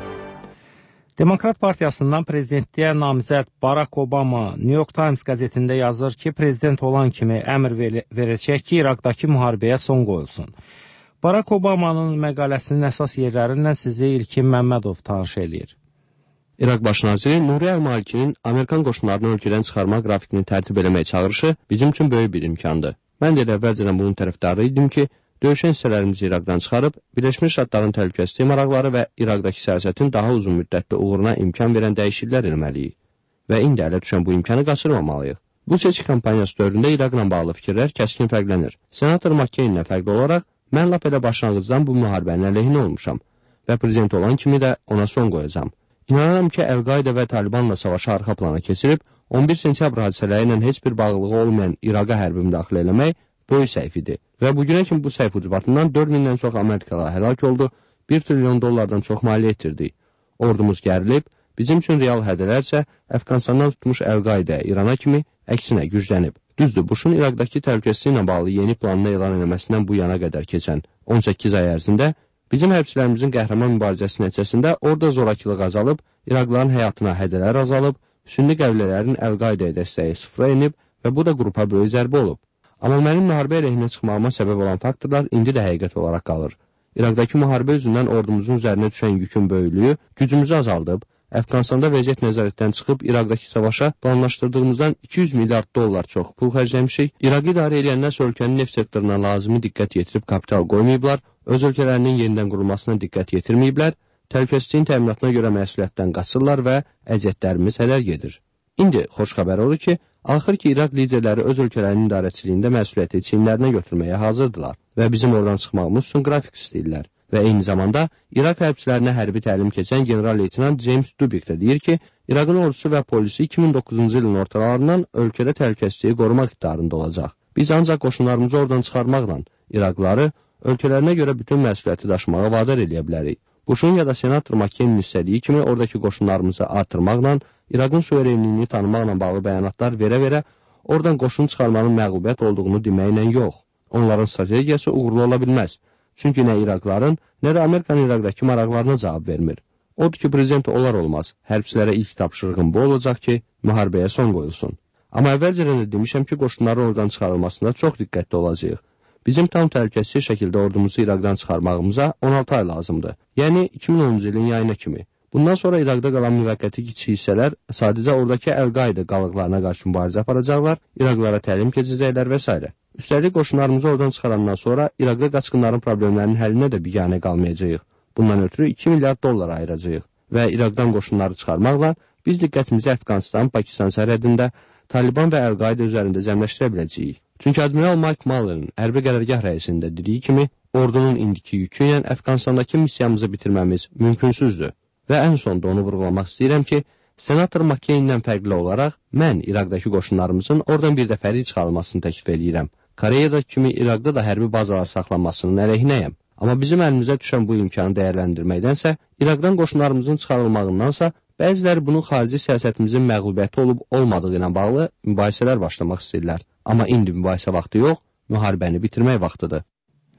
Demokrat Partiyasından prezidentliyə namizəd Barack Obama New York Times qəzetində yazır ki, prezident olan kimi əmr verəcək ki, İraqdakı müharibəyə son qoyulsun. Barack Obamanın məqaləsinin əsas yerlərindən sizi İlkin Məmmədov tanış eləyir. İraq Baş naziri Nuri Əl-Malikinin Amerikan qoşunlarını ölkədən çıxarma qrafikini tərtib eləmək çağırışı bizim üçün böyük bir imkandır. Mən də əvvəlcədən bunun tərəfdarı idim ki, döyüşən hissələrimizi İraqdan çıxarıb, Birləşmiş Ştatların təhlükəsizlik maraqları və İraqdakı siyasətin daha uzun müddətli uğuruna imkan verən dəyişikliklər etməliyik. Və indi ələ düşən bu imkanı qaçırmamalıyıq. Bu seçki kampaniyası dövründə İraqla bağlı fikirlər kəskin fərqlənir. Senator McCain-lə fərqli olaraq, mən lap elə başlanğıcdan bu müharibənin əleyhinə olmuşam və prezident olan kimi də ona son qoyacam. İnanıram ki, Əl-Qayda və Talibanla savaşı arxa plana keçirib, on bir sentyabr hadisələri ilə heç bir bağlılığı olmayan İraqa hərbi müdaxilə eləmək böyük səhv idi. Və bugünə kimi bu səhv ucbatından dörd mindən çox Amerikalı həlak oldu, bir trilyon dollardan çox maliyyə etirdi. Ordumuz gərilib, bizim üçün real hədələrsə Əfqanistandan tutmuş Əl-Qayda, İrana kimi əksinə güclənib. Düzdür, Bushun İraqdakı təhlükəsizlik ilə bağlı yeni planını elan eləməsindən bu yana qədər keçən on səkkiz ay ərzində bizim hərbçilərimizin qəhrəman mübarizəsi nəticəsində orada zorakılıq azalıb, İraqlıların həyatına hədələr azalıb, sünni qəbilələrin Əl-Qaidaya dəstəyi sıfıra enib və bu da qrupa böyük zərbə olub. Amma mənim müharibə əleyhinə çıxmağıma səbəb olan faktorlar indi də həqiqət olaraq qalır. İraqdakı müharibə üzündən ordumuzun üzərinə düşən yükün böyüklüyü gücümüzü azaldıb, Əfqanistanda vəziyyət nəzarətdən çıxıb İraqdakı savaşa planlaşdırdığımızdan iki yüz milyard dollar çox pul xərcləmişik. İraqı idarə edənlər ölkənin neft sektoruna lazımi diqqət yetirib kapital qoymayıblar, öz ölkələrinin yenidən qurulmasına diqqət yetirməyiblər, təhlükəsizliyin təminatına görə məsuliyyətdən qaçırlar və əziyyətlərimiz hədər gedir. İndi xoş xəbər odur ki, axır ki, İraq liderləri öz ölkələrinin idarəçiliyində məsuliyyəti çiyinlərinə götürməyə hazırdırlar və bizim oradan çıxmağımız üçün qrafik istəyirlər. Və eyni zamanda İraq hərbçilərinə hərbi təlim keçən general-leytenant James Dubik də deyir ki, İraqın ordusu və polisi iki min doqquzuncu ilin ortalarından ölkədə təhlükəsizliyi qorumaq iqtidarında olacaq. Biz ancaq qoşunlarımızı oradan çıxarmaqla İraqlıları ölkələrinə görə bütün məsuliyyəti daşımağa vadar eləyə bilərik. Bushun ya da senator McCain-in istədiyi kimi oradakı qoşunlarımızı artırmaqla, İraqın suverenliyini tanımaqla bağlı bəyanatlar verə-verə oradan qoşun çıxarmanın məğlubiyyət olduğunu deməklə yox. Onların strategiyası uğurlu ola bilməz. Çünki nə İraqların, nə də Amerikanın İraqdakı maraqlarına cavab vermir. Odur ki, prezident olar olmaz. Hərbçilərə ilk tapşırığım bu olacaq ki, müharibəyə son qoyulsun. Amma əvvəlcədən də demişəm ki, qoşunların oradan çıxarılmasında çox diqqətli olacağıq. Bizim tam təhlükəsiz şəkildə ordumuzu İraqdan çıxarmağımıza on altı ay lazımdır. Yəni iki min onuncu ilin yayına kimi. Bundan sonra İraqda qalan müvəqqəti kiçik hissələr sadəcə oradakı Əl-Qaida qalıqlarına qarşı mübarizə aparacaqlar, İraqlara təlim keçəcəklər və s. Üstəlik qoşunlarımızı oradan çıxarandan sonra İraqda qaçqınların problemlərinin həllinə də biganə qalmayacağıq. Bundan ötürü iki milyard dollar ayıracağıq və İraqdan qoşunları çıxarmaqla biz diqqətimizi Əfqanistan, Pakistan sərhədində Taliban və Əl-Qaida üzərində cəmləşdirə biləcəyik. Çünki Admiral Mike Muller'ın hərbi qərargah rəisinin də dediyi kimi, ordunun indiki yükü ilə Əfqanistandakı missiyamızı bitirməmiz mümkünsüzdür. Və ən sonda onu vurğulamaq istəyirəm ki, senator McCain-dən fərqli olaraq mən İraqdakı qoşunlarımızın oradan bir dəfəlik çıxarılmasını təklif edirəm. Koreyada kimi İraqda da hərbi bazalar saxlanmasının əleyhinəyəm. Amma bizim əlimizə düşən bu imkanı dəyərləndirməkdənsə, İraqdan qoşunlarımızın çıxarılmağındansa, bəziləri bunun xarici siyasətimizin məğlubiyyəti olub olmadığı ilə bağlı mübahisələr başlamaq istəyirlər. Amma indi mübahisə vaxtı yox, müharibəni bitirmək vaxtıdır.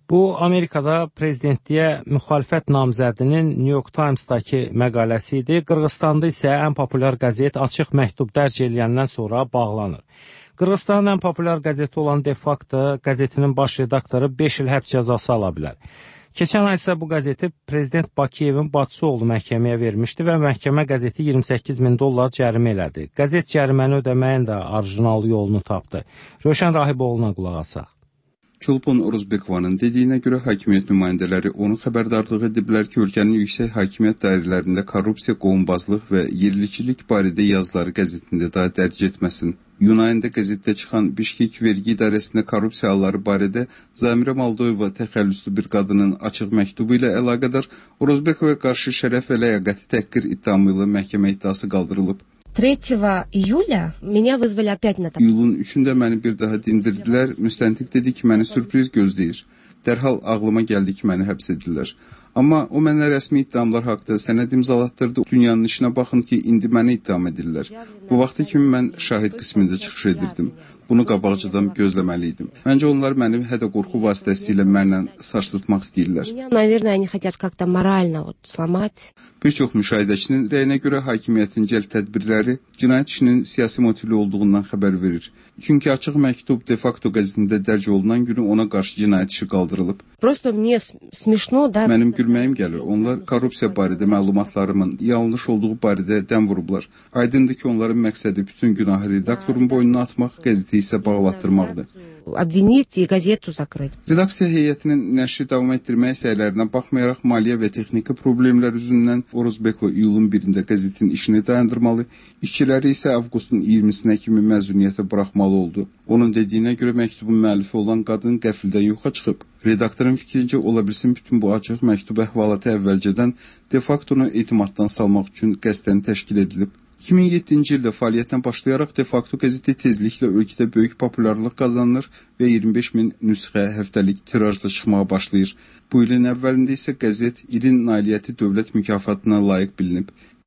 Bu, Amerikada prezidentliyə müxalifət namzədinin New York Times-dakı məqaləsi idi. Qırğızstanda isə ən populyar qəzet Açıq Məktub dərc ediləndən sonra bağlanır. Qırğızstanın ən populyar qəzeti olan De Facto qəzetinin baş redaktoru beş il həbs cəzası ala bilər. Keçən ay isə bu qəzeti prezident Bakıyevin bacısı oğlu məhkəməyə vermişdi və məhkəmə qəzeti iyirmi səkkiz min dollar cərimə elədi. Qəzet cəriməni ödəməyin də orijinal yolunu tapdı. Rövşən Rahiboğlu'na qulaq asaq. Çolpon Oruzbekovanın dediyinə görə hakimiyyət nümayəndələri onu xəbərdarlığı ediblər ki, ölkənin yüksək hakimiyyət dairələrində korrupsiya, qohumbazlıq və yerliçilik barədə yazıları qəzetində daha dərc etməsin. Yunanında qəzetdə çıxan Bişkek vergi idarəsində korrupsiya halları barədə Zamirə Maldoyeva təxəllüslü bir qadının açıq məktubu ilə əlaqədar Oruzbekova qarşı şərəf və ləyaqəti təhqir ittihamı ilə məhkəmə iddiası qaldırılıb. третьего июля меня вызвали опять на табло. İyulun üçündə məni bir daha dindirdilər. Müstəntiq dedi ki, məni sürpriz gözləyir. Dərhal ağlıma gəldi ki, məni həbs edirlər. Amma o mənə rəsmi iddiamlar haqda sənəd imzalatdırdı. Dünyanın işinə baxın ki, indi məni ittiham edirlər. Bu vaxta kimi mən şahid qismində çıxış edirdim. Bunu qabaqcadan gözləməliydim. Məncə onlar məni hədə-qorxu vasitəsilə mənlə sarsıtmaq istəyirlər. Наверное, они хотят как-то морально вот сломать. Bir çox müşahidəçinin rəyinə görə hakimiyyətin cəlb tədbirləri cinayət işinin siyasi motivli olduğundan xəbər verir. Çünki Açıq Məktub De Facto qəzetində dərc olunan günü ona qarşı cinayət işi qaldırılıb. Просто мне смешно, да. Mənim gülməyim gəlir. Onlar korrupsiya barədə məlumatlarımın yanlış olduğu barədə dəm vurublar. Aydındır ki, onların məqsədi bütün günahı redaktorun boynuna atmaq, qəzeti isə bağlatdırmaqdır. Обвинить и газету закрыть. Redaksiya heyətinin nəşri davam etdirmək səylərinə baxmayaraq maliyyə və texniki problemlər üzündən Oruzbekova iyulun birində qəzetin işini dayandırmalı, işçiləri isə avqustun iyirmisinə kimi məzuniyyətə buraxmalı oldu. Onun dediyinə görə məktubun müəllifi olan qadın qəfildən yoxa çıxıb. Redaktorun fikrincə ola bilsin bütün bu açıq məktub əhvalatı əvvəlcədən De Facto-nu etimaddan salmaq üçün qəsdən təşkil edilib. iki min yeddinci ildə fəaliyyətdən başlayaraq De Facto qəzeti tezliklə ölkədə böyük populyarlıq qazanır və iyirmi beş min nüsxə həftəlik tirajla çıxmağa başlayır. Bu ilin əvvəlində isə qəzet ilin nailiyyəti dövlət mükafatına layiq bilinib.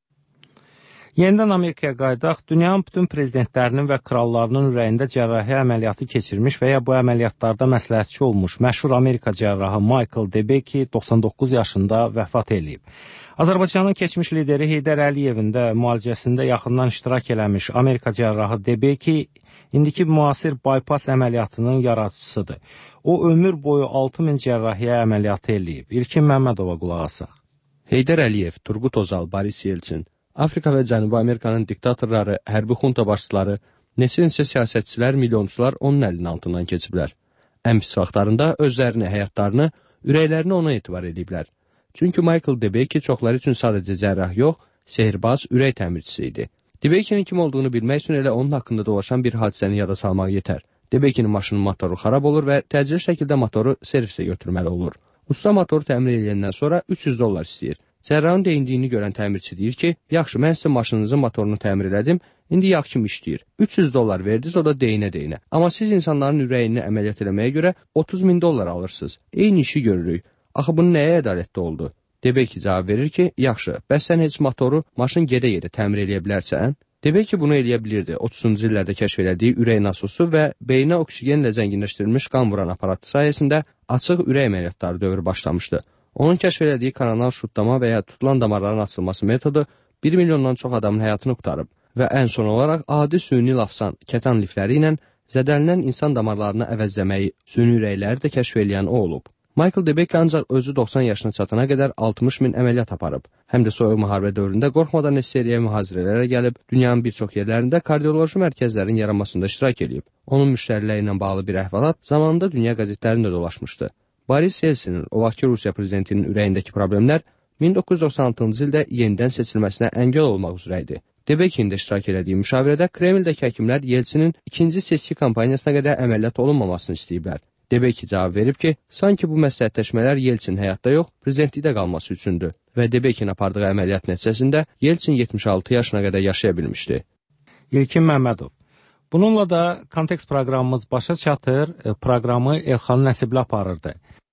Yenidən Amerikaya qaydaq, dünyanın bütün prezidentlərinin və krallarının ürəyində cərrahi əməliyyatı keçirmiş və ya bu əməliyyatlarda məsləhətçi olmuş məşhur Amerika cərrahı Michael Debicki doxsan doqquz yaşında vəfat edib. Azərbaycanın keçmiş lideri Heydər Əliyevin də müalicəsində yaxından iştirak eləmiş Amerika cərrahı Debicki indiki müasir bypass əməliyyatının yaradıcısıdır. O ömür boyu altı min cərrahiyyə əməliyyatı eləyib. İlkin Məmmədova qulaq asaq. Heydər Əliyev, Turgut Özal, Boris Yeltsin, Afrika və Cənubi Amerikanın diktatorları, hərbi xunta başçıları, neçə-neçə siyasətçilər, milyonçular onun əlinin altından keçiblər. Ən pis vaxtlarında özlərini, həyatlarını, ürəklərini ona etibar ediblər. Çünki Michael Debicki çoxları üçün sadəcə cərrah yox, sehirbaz, ürək təmirçisi idi. Debickinin kim olduğunu bilmək üçün elə onun haqqında dolaşan bir hadisəni yada salmaq yetər. Debickinin maşının motoru xarab olur və təcili şəkildə motoru servisə götürməli olur. Usta motoru təmir edəndən sonra üç yüz dollar istəyir. Cərrahın deyindiyini görən təmirçi deyir ki, yaxşı, mən sizin maşınınızın motorunu təmir elədim, indi yağ kimi işləyir. üç yüz dollar verdiniz, o da deyinə-deyinə. Amma siz insanların ürəyini əməliyyat eləməyə görə otuz min dollar alırsınız. Eyni işi görürük. Axı bunun nəyə ədalətli oldu? Debicki cavab verir ki, yaxşı, bəs sən heç motoru maşın gedə-gedə təmir eləyə bilərsən? Debicki bunu eləyə bilirdi. otuzuncu illərdə kəşf elədiyi ürək nasosu və beyinə oksigenlə zənginləşdirilmiş qan vuran aparatı sayəsində açıq ürək əməliyyatları dövrü başlamışdı. Onun kəşf elədiyi kanal şutlama və ya tutulan damarların açılması metodu bir milyondan çox adamın həyatını qurtarıb və ən son olaraq adi süni lafsan, kətan lifləri ilə zədələnən insan damarlarını əvəzləməyi, süni ürəkləri də kəşf eləyən o olub. Michael Debicki ancaq özü doxsan yaşına çatana qədər altmış min əməliyyat aparıb. Həm də soyuq müharibə dövründə qorxmadan seriya mühazirələrə gəlib, dünyanın bir çox yerlərində kardioloji mərkəzlərin yaranmasında iştirak edib. Onun müştəriləri ilə bağlı bir əhvalat zamanında dünya qəzetlərində dolaşmışdı. Boris Yeltsinin, o vaxtki Rusiya prezidentinin ürəyindəki problemlər min doqquz yüz doxsan altıncı ildə yenidən seçilməsinə əngəl olmaq üzrə idi. Debickinin də iştirak elədiyi müşavirədə Kremldəki həkimlər Yeltsinin ikinci seçki kampaniyasına qədər əməliyyat olunmamasını istəyiblər. Debicki cavab verib ki, sanki bu məsləhətləşmələr Yeltsin həyatda yox, prezidentlikdə qalması üçündür və Debickinin apardığı əməliyyat nəticəsində Yeltsin yetmiş altı yaşına qədər yaşaya bilmişdi. İlkin Məmmədov. Bununla da Kontekst proqramımız başa çatır, proqramı Elxan Nəsibli aparırdı.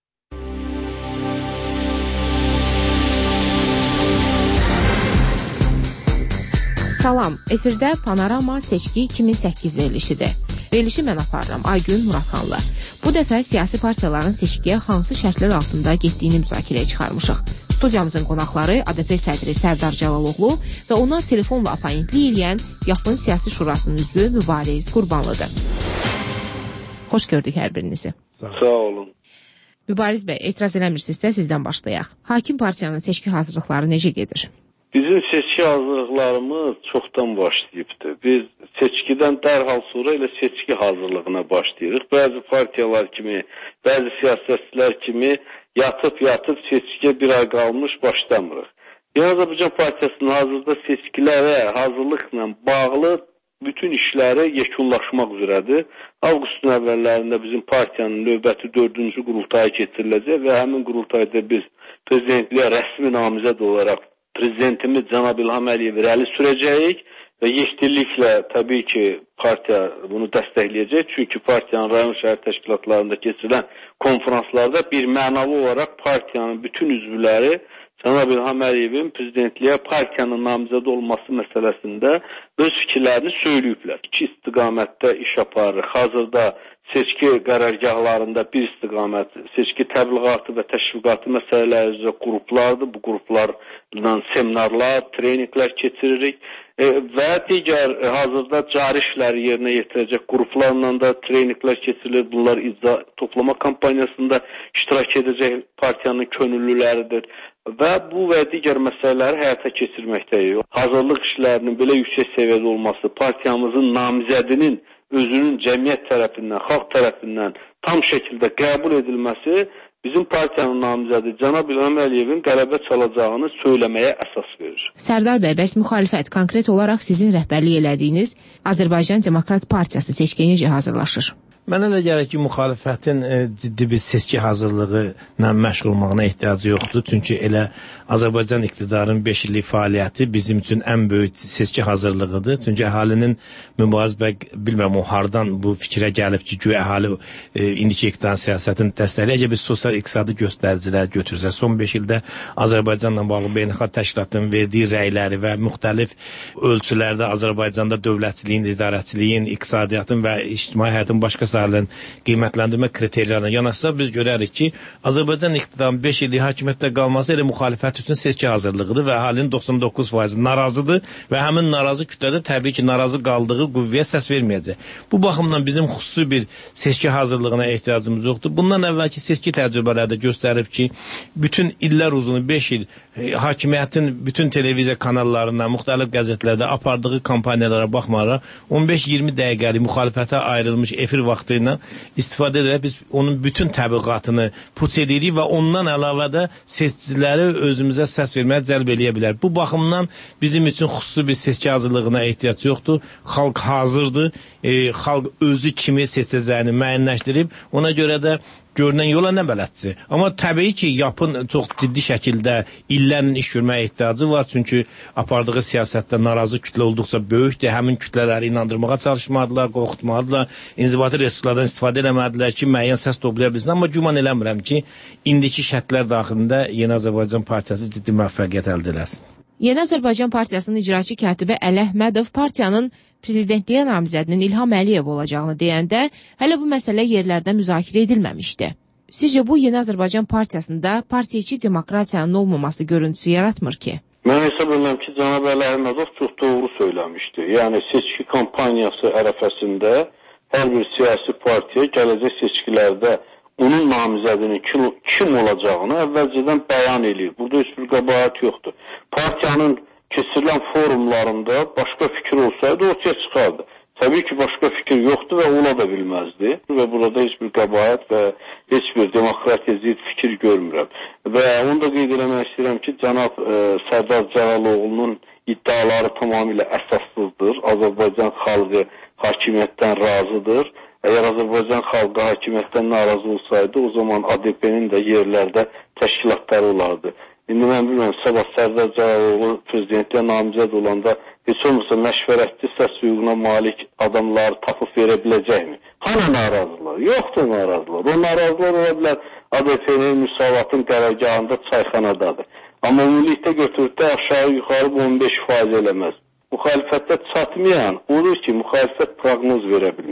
Salam, efirdə Panorama Seçki iki min səkkiz verilişidir. Verilişi mən aparıram, Aygün Muratxanla. Bu dəfə siyasi partiyaların seçkiyə hansı şərtlər altında getdiyini müzakirəyə çıxarmışıq. Studiyamızın qonaqları A D P sədri Sərdar Cəlaloğlu və ona telefonla apayentlik edən Yapon Siyasi Şurasının üzvü Mübariz Qurbanlıdır. Xoş gördük hər birinizi. Sağ olun. Mübariz bəy, etiraz eləmirsinizsə sizdən başlayaq. Hakim partiyanın seçki hazırlıqları necə gedir? Bizim seçki hazırlıqlarımız çoxdan başlayıbdır. Biz seçkidən dərhal sonra elə seçki hazırlığına başlayırıq. Bəzi partiyalar kimi, bəzi siyasətçilər kimi yatıb-yatıb seçkiyə bir ay qalmış başlamırıq. Yəni Azərbaycan Partiyasının hazırda seçkilərə hazırlıqla bağlı bütün işləri yekunlaşmaq üzrədir. Avqustun əvvəllərində bizim partiyanın növbəti dördüncü qurultayı keçiriləcək və həmin qurultayda biz prezidentliyə rəsmi namizəd olaraq prezidentimiz Cənab İlham Əliyev irəli sürəcəyik və yekdilliklə təbii ki partiya bunu dəstəkləyəcək. Çünki partiyanın rayon şəhər təşkilatlarında keçirilən konferanslarda bir mənalı olaraq partiyanın bütün üzvləri Cənab İlham Əliyevin prezidentliyə partiyanın namizəd olması məsələsində öz fikirlərini söyləyiblər. İki istiqamətdə iş aparır. Hazırda seçki qərargahlarında bir istiqamət, seçki təbliğatı və təşviqatı məsələləri üzrə qruplardır. Bu qruplarla seminarlar, treninqlər keçiririk e, və digər e, hazırda cari işləri yerinə yetirəcək qruplarla da treninqlər keçirilir. Bunlar icra toplama kampaniyasında iştirak edəcək partiyanın könüllüləridir. Və bu və digər məsələləri həyata keçirməkdəyik. Hazırlıq işlərinin belə yüksək səviyyədə olması, partiyamızın namizədinin özünün cəmiyyət tərəfindən, xalq tərəfindən tam şəkildə qəbul edilməsi bizim partiyanın namizədi Cənab İlham Əliyevin qələbə çalacağını söyləməyə əsas verir. Sərdar bəy, bəs müxalifət konkret olaraq sizin rəhbərlik elədiyiniz Azərbaycan Demokrat Partiyası seçkiyə necə hazırlaşır? Mənə elə gəlir ki, müxalifətin e, ciddi bir seçki hazırlığı ilə məşğul olmağına ehtiyacı yoxdur. Çünki elə Azərbaycan iqtidarının beş illik fəaliyyəti bizim üçün ən böyük seçki hazırlığıdır. Çünki əhalinin Mübariz bəy, bilməm o hardan bu fikrə gəlib ki, güya əhali e, indiki iqtidarın siyasətini dəstəkləyəcək bir sosial-iqtisadi göstəricilər götürsə, son beş ildə Azərbaycanla bağlı beynəlxalq təşkilatın verdiyi rəyləri və müxtəlif ölçülərdə Azərbaycanda dövlətçiliyin, idarəçiliyin, iqtisadiyyatın və ictimai həyatın başqa sahələrin qiymətləndirmə kriteriyalarına yanaşsa biz görərik ki, Azərbaycan iqtidarının beş illik hakimiyyətdə qalması elə müxalifət üçün seçki hazırlığıdır və əhalinin doxsan doqquz faizi narazıdır və həmin narazı kütlədə təbii ki, narazı qaldığı qüvvəyə səs verməyəcək. Bu baxımdan bizim xüsusi bir seçki hazırlığına ehtiyacımız yoxdur. Bundan əvvəlki seçki təcrübələrdə göstərib ki, bütün illər uzunu beş il e, hakimiyyətin bütün televiziya kanallarından, müxtəlif qəzetlərdə apardığı kampaniyalara baxmaraq on beş iyirmi dəqiqəlik müxalifətə ayrılmış efir vaxtı ilə istifadə edərək biz onun bütün təbliğatını puç edirik və ondan əlavə də seçiciləri özümüzə səs verməyə cəlb eləyə bilər. Bu baxımdan bizim üçün xüsusi bir seçki hazırlığına ehtiyac yoxdur. Xalq hazırdır. E, xalq özü kimi seçəcəyini müəyyənləşdirib. Ona görə də görünən yola nə bələddir. Amma təbii ki, yapın çox ciddi şəkildə illərlə iş görməyə ehtiyacı var. Çünki apardığı siyasətdə narazı kütlə olduqca böyükdür. Həmin kütlələri inandırmağa çalışmadılar, qorxutmadılar. İnzibati resurslardan istifadə eləmədilər ki, müəyyən səs toplaya bilsin. Amma güman eləmirəm ki, indiki şərtlər daxilində Yeni Azərbaycan Partiyası ciddi müvəffəqiyyət əldə eləsin. Yeni Azərbaycan Partiyasının icraçı katibi Əli Əhmədov partiyanın prezidentliyə namizədinin İlham Əliyev olacağını deyəndə hələ bu məsələ yerlərdə müzakirə edilməmişdi. Sizcə bu Yeni Azərbaycan Partiyasında partiyaçı demokratiyanın olmaması görüntüsü yaratmır ki? Mən hesab edirəm ki, Cənab Əli Əhmədov çox doğru söyləmişdi. Yəni seçki kampaniyası ərəfəsində hər bir siyasi partiya gələcək seçkilərdə onun namizədinin kim, kim olacağını əvvəlcədən bəyan eləyir. Burada heç bir qəbahət yoxdur. Partiyanın keçirilən forumlarında başqa fikir olsaydı ortaya çıxardı. Təbii ki, başqa fikir yoxdur və ola da bilməzdi. Və burada heç bir qəbahət və heç bir demokratiya zid fikir görmürəm. Və onu da qeyd eləmək istəyirəm ki, cənab e, Sərdar Cəlaloğlu'nun iddiaları tamamilə əsassızdır. Azərbaycan xalqı hakimiyyətdən razıdır. Əgər Azərbaycan xalqı hakimiyyətdən narazı olsaydı, o zaman A D P-nin də yerlərdə təşkilatları olardı. İndi mən bilməm, sabah Sərdar Cəlaloğlu prezidentliyə namizəd olanda heç olmasa məşvərətli səs hüququna malik adamları tapıb verə biləcəkmi? Hana narazılar? Yoxdur narazılar. O narazılar ola bilər A D P-nin müsavatın qərargahında çayxanadadır. Amma ümumilikdə götürüb də aşağı yuxarı on beş faiz eləməz. Müxalifətdə çatmayan odur ki, müxalifət proqnoz verə bilmir.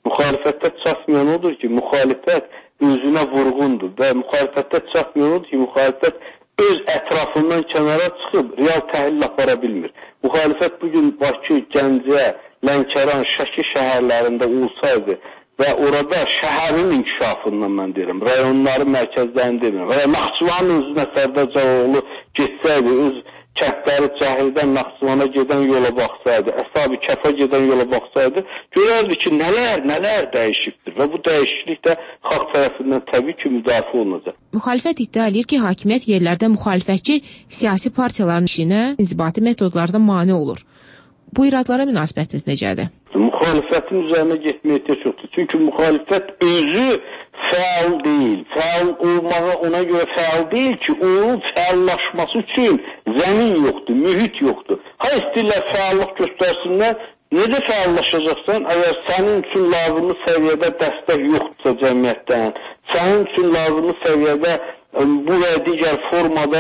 Müxalifətdə çatmayan odur ki, müxalifət özünə vurğundur və müxalifətdə çatmayan odur ki, müxalifət öz ətrafından kənara çıxıb real təhlil apara bilmir. Müxalifət bugün Bakı, Gəncə, Lənkəran, Şəki şəhərlərində olsaydı və orada şəhərin inkişafından mən deyirəm, rayonların mərkəzlərini deyirəm və Naxçıvanın özünə Sərdar Cavaoğlu getsəydi, öz kəndləri Cahildən Naxçıvana gedən yola baxsaydı, Əshab-ı Kəfə gedən yola baxsaydı, görərdi ki, nələr, nələr dəyişibdir və bu dəyişiklik də xalq tərəfindən təbii ki, müdafiə olunacaq. Müxalifət iddia edir ki, hakimiyyət yerlərdə müxalifətçi siyasi partiyaların işinə inzibati metodlarda mane olur. Bu iradlara münasibətiniz necədir? Müxalifətin üzərinə getməyə ehtiyac yoxdur. Çünki müxalifət özü fəal deyil. Fəal olmağa ona görə fəal deyil ki, onun fəallaşması üçün zəmin yoxdur, mühit yoxdur. Ha istəyirlər fəallıq göstərsinlər, necə fəallaşacaqsan? Əgər sənin üçün lazımlı səviyyədə dəstək yoxdursa cəmiyyətdən, sənin üçün lazımlı səviyyədə bu və digər formada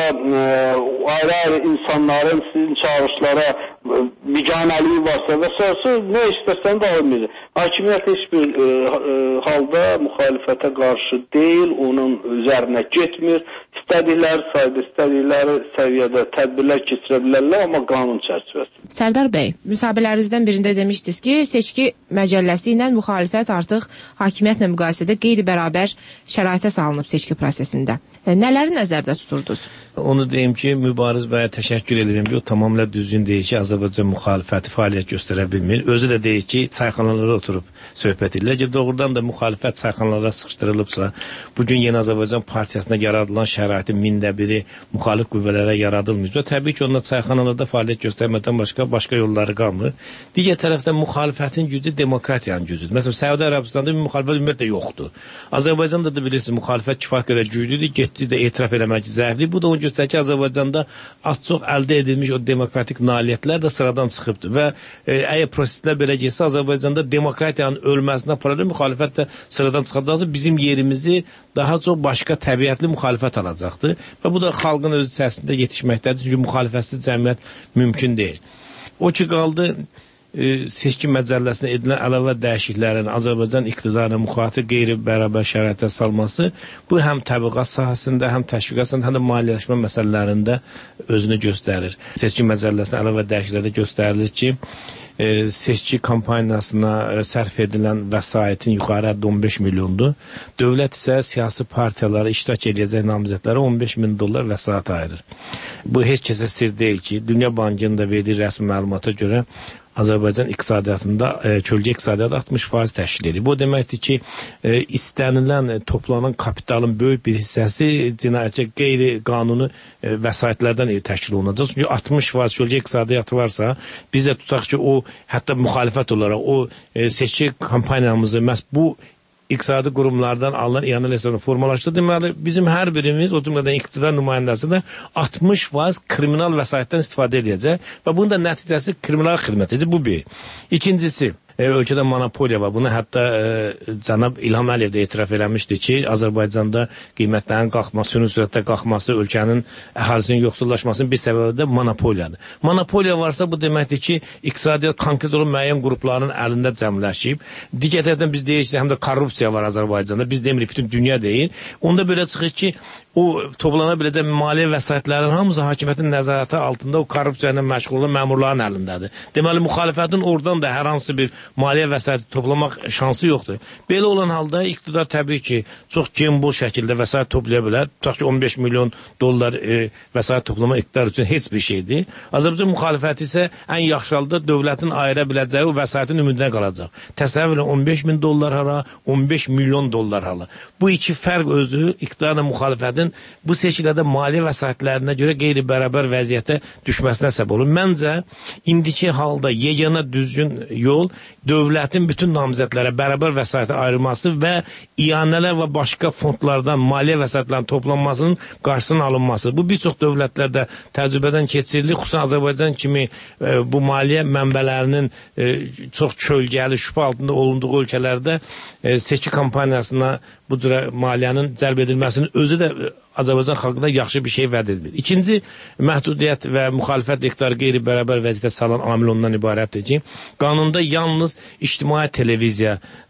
ayrı-ayrı insanların sizin çağırışlara biganəliyi varsa və s. nə istəsən də almayacaq. Hakimiyyət heç bir e, e, halda müxalifətə qarşı deyil, onun üzərinə getmir. İstədikləri sayda, istədikləri səviyyədə tədbirlər keçirə bilərlər, amma qanun çərçivəsində. Sərdar bəy, müsahibələrinizdən birində demişdiniz ki, seçki məcəlləsi ilə müxalifət artıq hakimiyyətlə müqayisədə qeyri-bərabər şəraitə salınıb seçki prosesində. Nələri nəzərdə tuturdunuz? Onu deyim ki, Mübariz bəyə təşəkkür edirəm ki, o tamamilə düzgün deyir ki, Azərbaycan müxalifəti fəaliyyət göstərə bilmir. Özü də deyir ki, çayxanalara oturub söhbət edirlər ki, doğrudan da müxalifət çayxanalara sıxışdırılıbsa, bugün Yeni Azərbaycan Partiyasına yaradılan şəraitin mində biri müxalif qüvvələrə yaradılmır. Və təbii ki, onlar çayxanalarda fəaliyyət göstərməkdən başqa başqa yolları qalmır. Digər tərəfdən müxalifətin gücü demokratiyanın gücüdür. Məsələn, Səudi Ərəbistanda müxalifət ümumiyyətlə yoxdur. Azərbaycanda da bilirsiniz, müxalifət kifayət qədər güclüdür, getdi də etiraf eləmək zəifli. Bu da onu göstərir ki, Azərbaycanda az çox əldə edilmiş o demokratik nailiyyətlər də sıradan çıxıbdır və e, əgər proseslər belə getsə, Azərbaycanda demokratiyanın ölməsinə paralel müxalifət də sıradan çıxacaqdır. Bizim yerimizi daha çox başqa təbiətli müxalifət alacaqdır və bu da xalqın öz içərisində yetişməkdədir. Çünki müxalifətsiz cəmiyyət mümkün deyil. O ki qaldı e, seçki məcəlləsinə edilən əlavə dəyişikliklərin Azərbaycan iqtidarına müxatir qeyri-bərabər şəraitə salması, bu həm təbliğat sahəsində, həm təşviqat sahəsində, həm də maliyyələşmə məsələlərində özünü göstərir. Seçki məcəlləsinə əlavə dəyişikliklərdə göstərilir ki, e, seçki kampaniyasına e, sərf edilən vəsaitin yuxarı həddi on beş milyondur. Dövlət isə siyasi partiyalara iştirak edəcək namizədlərə on beş min dollar vəsait ayırır. Bu heç kəsə sir deyil ki, Dünya Bankının da verdiyi rəsmi məlumata görə Azərbaycan iqtisadiyyatında e, kölgə iqtisadiyyatı altmış faiz təşkil edir. Bu deməkdir ki, e, istənilən e, toplanan kapitalın böyük bir hissəsi cinayətçi qeyri-qanuni e, vəsaitlərdən təşkil olunacaq. Çünki altmış faiz kölgə iqtisadiyyatı varsa, biz də tutaq ki, o hətta müxalifət olaraq o e, seçki kampaniyamızı məhz bu iqtisadi qurumlardan alınan iyanə hesabını formalaşdı. Deməli, bizim hər birimiz, o cümlədən iqtidar nümayəndəsi də altmış faiz kriminal vəsaitdən istifadə edəcək və bunun da nəticəsi kriminal xidmət edəcək. Bu bir. İkincisi, E, ölkədə monopoliya var. Bunu hətta e, cənab İlham Əliyev də etiraf eləmişdi ki, Azərbaycanda qiymətlərin qalxması, sürün sürətdə qalxması, ölkənin əhalisinin yoxsullaşmasının bir səbəbi də monopoliyadır. Monopoliya varsa bu deməkdir ki, iqtisadiyyat konkret olan müəyyən qrupların əlində cəmləşib. Digər tərəfdən biz deyirik ki, həm də korrupsiya var Azərbaycanda. Biz demirik, bütün dünya deyil. Onda belə çıxır ki, o toplana biləcək maliyyə vəsaitlərin hamısı hakimiyyətin nəzarəti altında o korrupsiya ilə məşğul olan məmurların əlindədir. Deməli, müxalifətin oradan da hər hansı bir maliyyə vəsaiti toplamaq şansı yoxdur. Belə olan halda iqtidar təbii ki, çox gembol şəkildə vəsait toplaya bilər. Tutaq ki, on beş milyon dollar e, vəsait toplama iqtidar üçün heç bir şeydir. Azərbaycan müxalifəti isə ən yaxşı halda dövlətin ayıra biləcəyi o vəsaitin ümidinə qalacaq. Təsəvvür edin, on beş min dollar hala, on beş milyon dollar hala. Bu iki fərq özü iqtidarla müxalifətin bu seçkilərdə maliyyə vəsaitlərinə görə qeyri-bərabər vəziyyətə düşməsinə səbəb olur. Məncə, indiki halda yeganə düzgün yol dövlətin bütün namizədlərə bərabər vəsaiti ayrılması və iyanələr və başqa fondlardan maliyyə vəsaitlərinin toplanmasının qarşısının alınması. Bu, bir çox dövlətlərdə təcrübədən keçirilir. Xüsusən Azərbaycan kimi e, bu maliyyə mənbələrinin e, çox kölgəli, şübhə altında olunduğu ölkələrdə e, seçki kampaniyasına bu cürə maliyyənin cəlb edilməsinin özü də Azərbaycan xalqına yaxşı bir şey vəd edilir. İkinci, məhdudiyyət və müxalifət iqtidarı qeyri-bərabər vəziyyətə salan amil ondan ibarətdir ki, qanunda yalnız ictimai televiziya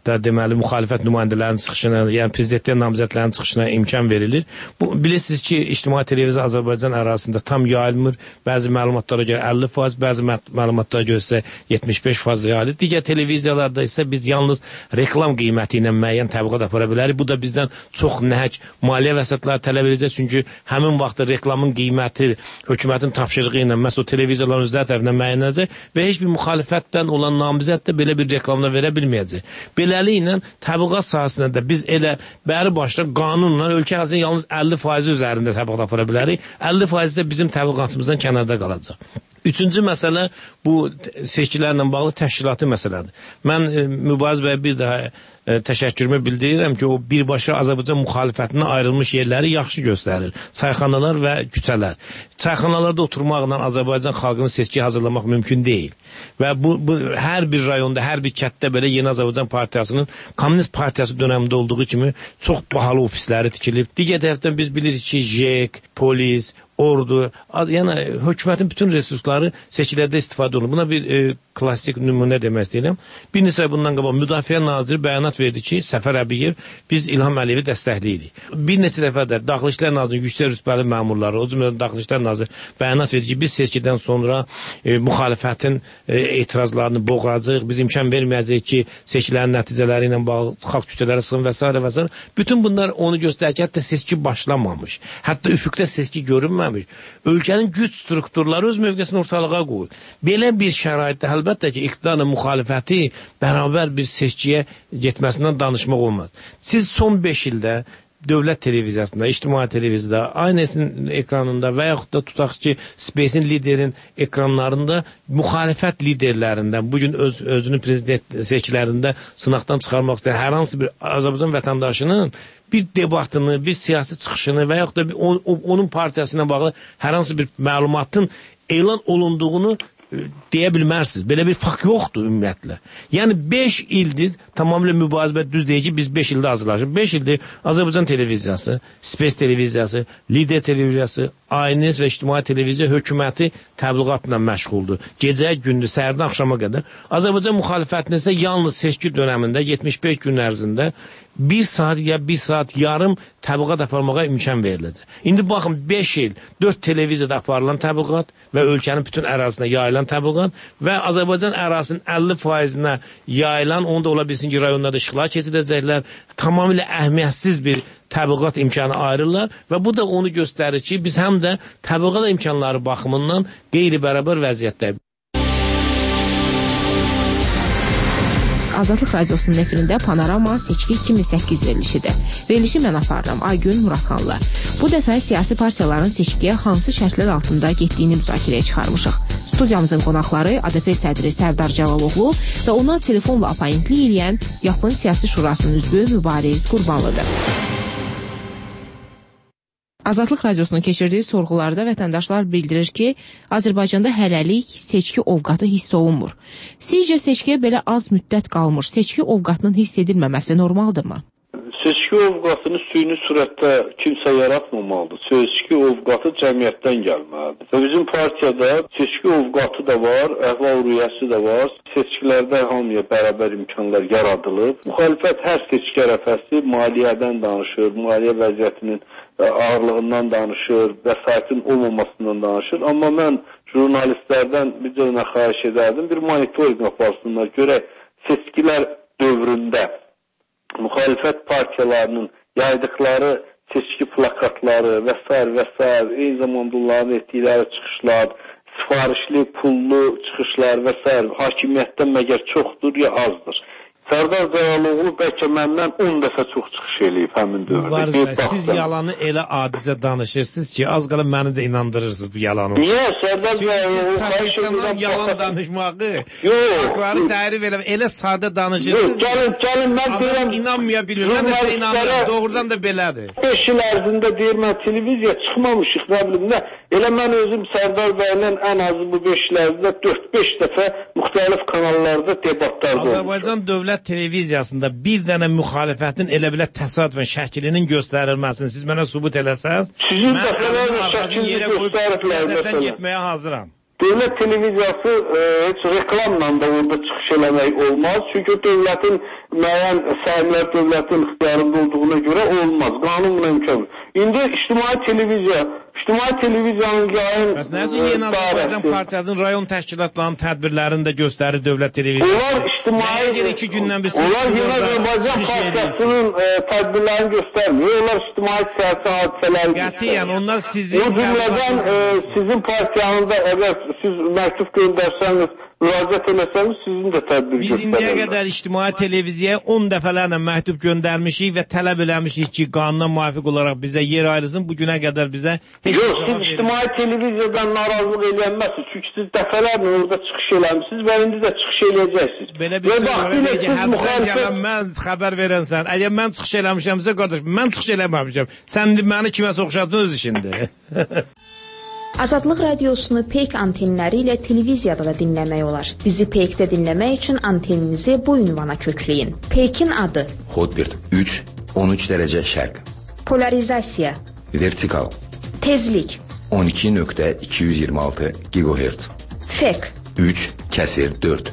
da deməli müxalifət nümayəndələrinin çıxışına, yəni prezidentlər namizədlərinin çıxışına imkan verilir. Bu bilirsiniz ki, ictimai televiziya Azərbaycan ərazisində tam yayılmır. Bəzi məlumatlara görə əlli faiz, bəzi məlumatlara görə isə yetmiş beş faiz yayılır. Digər televiziyalarda isə biz yalnız reklam qiyməti ilə müəyyən təbliğat apara bilərik. Bu da bizdən çox nəhəng maliyyə vəsatları tələb edəcək, çünki həmin vaxtda reklamın qiyməti hökumətin tapşırığı ilə məhz o televiziyaların özləri tərəfindən müəyyənlənəcək və heç bir müxalifətdən olan namizəd də belə bir reklamla verə bilməyəcək. Beləliklə təbliğat sahəsində də biz elə bəri başda qanunla ölkə ərazisinin yalnız əlli faizi üzərində təbliğat apara bilərik. əlli faiz isə bizim təbliğatımızdan kənarda qalacaq. Üçüncü məsələ bu seçkilərlə bağlı təşkilati məsələdir. Mən e, Mübariz bəyə bir daha e, təşəkkürümü bildirirəm ki, o birbaşa Azərbaycan müxalifətinə ayrılmış yerləri yaxşı göstərir. Çayxanalar və küçələr. Çayxanalarda oturmaqla Azərbaycan xalqını seçki hazırlamaq mümkün deyil. Və bu, bu hər bir rayonda, hər bir kətdə belə Yeni Azərbaycan Partiyasının Kommunist Partiyası dönəmində olduğu kimi çox bahalı ofisləri tikilib. Digər tərəfdən biz bilirik ki, JEK, polis, ordu, yəni hökumətin bütün resursları seçkilərdə istifadə olunur. Buna bir e, klassik nümunə demək istəyirəm. Bir neçə bundan qabaq Müdafiə Naziri bəyanat verdi ki, Səfər Əbiyev biz İlham Əliyevi dəstəkləyirik. Bir neçə dəfə də Daxili İşlər Nazirinin yüksək rütbəli məmurları, o cümlədən Daxili İşlər Naziri bəyanat verdi ki, biz seçkidən sonra e, müxalifətin e, etirazlarını boğacağıq, biz imkan verməyəcəyik ki, seçkilərin nəticələri ilə bağlı xalq küçələrə sığın və s. və s. Bütün bunlar onu göstərir ki, hətta seçki başlamamış. Hətta üfüqdə seçki görünməmiş. Ölkənin güc strukturları öz mövqesini ortalığa qoyur. Belə bir şəraitdə əlbəttə ki, iqtidarla müxalifəti bərabər bir seçkiyə getməsindən danışmaq olmaz. Siz son beş ildə dövlət televiziyasında, ictimai televiziyada, Aynəsin ekranında və yaxud da tutaq ki, Space-in liderin ekranlarında müxalifət liderlərindən, bugün öz, özünü prezident seçkilərində sınaqdan çıxarmaq istəyən hər hansı bir Azərbaycan vətəndaşının bir debatını, bir siyasi çıxışını və yaxud da bir, on, onun partiyasına bağlı hər hansı bir məlumatın elan olunduğunu deyə bilmərsiniz. Belə bir fakt yoxdur ümumiyyətlə. Yəni beş ildir, tamamilə mübarizə düz deyir ki, biz beş ildə hazırlaşır. beş ildir Azərbaycan televiziyası, Space televiziyası, Lider televiziyası, Aynəs və ictimai televiziya hökuməti təbliğatla məşğuldur. Gecə, gündüz, səhərdən axşama qədər. Azərbaycan müxalifətinin isə yalnız seçki dönəmində yetmiş beş gün ərzində bir saat ya bir saat yarım təbliğat aparmağa imkan veriləcək. İndi baxın, beş il dörd televiziyada aparılan təbliğat və ölkənin bütün ərazisinə yayılan təbliğat və Azərbaycan ərazisinin əlli faizinə yayılan, onu da ola bilsin ki, rayonlarda işıqlar keçidəcəklər, tamamilə əhəmiyyətsiz bir təbliğat imkanı ayırırlar və bu da onu göstərir ki, biz həm də təbliğat imkanları baxımından qeyri-bərabər vəziyyətdəyik. Azadlıq Radiosunun efirində Panorama Seçki iki min səkkiz verilişidir. Verilişi mən aparıram, Aygün Muradxanlı. Bu dəfə siyasi partiyaların seçkiyə hansı şərtlər altında getdiyini müzakirəyə çıxarmışıq. Studiyamızın qonaqları A D P sədri Sərdar Cəlaloğlu və ona telefonla apayentlik eləyən Yapın Siyasi Şurasının üzvü Mübariz Qurbanlıdır. Azadlıq Radiosunun keçirdiyi sorğularda vətəndaşlar bildirir ki, Azərbaycanda hələlik seçki ovqatı hiss olunmur. Sizcə seçkiyə belə az müddət qalmış, seçki ovqatının hiss edilməməsi normaldırmı? Seçki ovqatını süni surətdə kimsə yaratmamalıdır. Seçki ovqatı cəmiyyətdən gəlməlidir. Və bizim partiyada seçki ovqatı da var, əhval-ruhiyyəsi də var. Seçkilərdə hamıya bərabər imkanlar yaradılıb. Müxalifət hər seçki ərəfəsi maliyyədən danışır, maliyyə vəziyyətinin ağırlığından danışır, vəsaitin olmamasından danışır. Amma mən jurnalistlərdən bir cərinə xahiş edərdim, bir monitoring aparsınlar, görək seçkilər dövründə müxalifət partiyalarının yaydıqları seçki plakatları və s. və s. eyni zamanda onların etdikləri çıxışlar, sifarişli, pullu çıxışlar və s. hakimiyyətdən məgər çoxdur ya azdır? Sərdar Cəlaloğlu bəlkə məndən on dəfə çox çıxış eləyib həmin dövrdə. Siz yalanı elə adicə danışırsınız ki, az qala məni də inandırırsınız bu yalanı. Niyə? Sərdar Cəlaloğlu professional yalan danışmağı, faktları tərif elə, elə sadə danışırsınız. Gəlin, gəlin, mən deyirəm, inanmaya bilmirəm, mən də sizə inanırım, doğrudan da belədir. beş il ərzində deyir, mən televiziya çıxmamışıq, nə bilim, nə? Elə mən özüm Sərdar bəylə ən azı bu beş il ərzində dörd beş dəfə müxtəlif kanallarda debatlarda olmuşum. Azərbaycan dövlət televiziyasında bir dənə müxalifətin elə belə təsadüfən şəklinin göstərilməsini siz mənə sübut eləsəz, Sizin mən arxasını yerə qoyub siyasətdən getməyə hazıram. Dövlət televiziyası e, heç reklamla da orada çıxış eləmək olmaz. Çünki dövlətin müəyyən sahiblər dövlətin ixtiyarında olduğuna görə olmaz. Qanun buna imkan. İndi ictimai televiziya, ictimai televiziyanın yayın Bəs nə üçün Yeni Azərbaycan Partiyasının rayon təşkilatlarının tədbirlərini də göstərir dövlət televiziyası? Onlar ictimai Nəyə iki gündən bir Onlar Yeni Azərbaycan Partiyasının e, tədbirlərini göstərmir. Onlar ictimai siyasi hadisələri Qətiyyən onlar sizin O cümlədən e, sizin partiyanın da əgər siz məktub göndərsəniz, müraciət eləsəniz, sizin də tədbir Biz göstərərsiniz. indiyə qədər ictimai televiziyaya on dəfələrlə məktub göndərmişik və tələb eləmişik ki, qanuna müvafiq olaraq bizə yer ayrılsın. Bu günə qədər bizə heç Yox, siz ictimai televiziyadan narazılıq eləyənməzsiniz. Çünki siz dəfələrlə orada çıxış eləmişsiniz və indi də çıxış eləyəcəksiniz. Belə bir söz var ki, müxalifət... mən xəbər verənsən. Əgər mən çıxış eləmişəmsə, qardaş, mən çıxış eləməmişəm. Sən məni kiməsə oxşatdın öz işindir. Azadlıq radiosunu Peyk antenləri ilə televiziyada da dinləmək olar. Bizi Peykdə dinləmək üçün anteninizi bu ünvana kökləyin. Peykin adı: Hotbird üç on üç dərəcə şərq. Polarizasiya: Vertikal. Tezlik: on iki nöqtə iki yüz iyirmi altı gigahertz. Fek: üç kəsir dörd.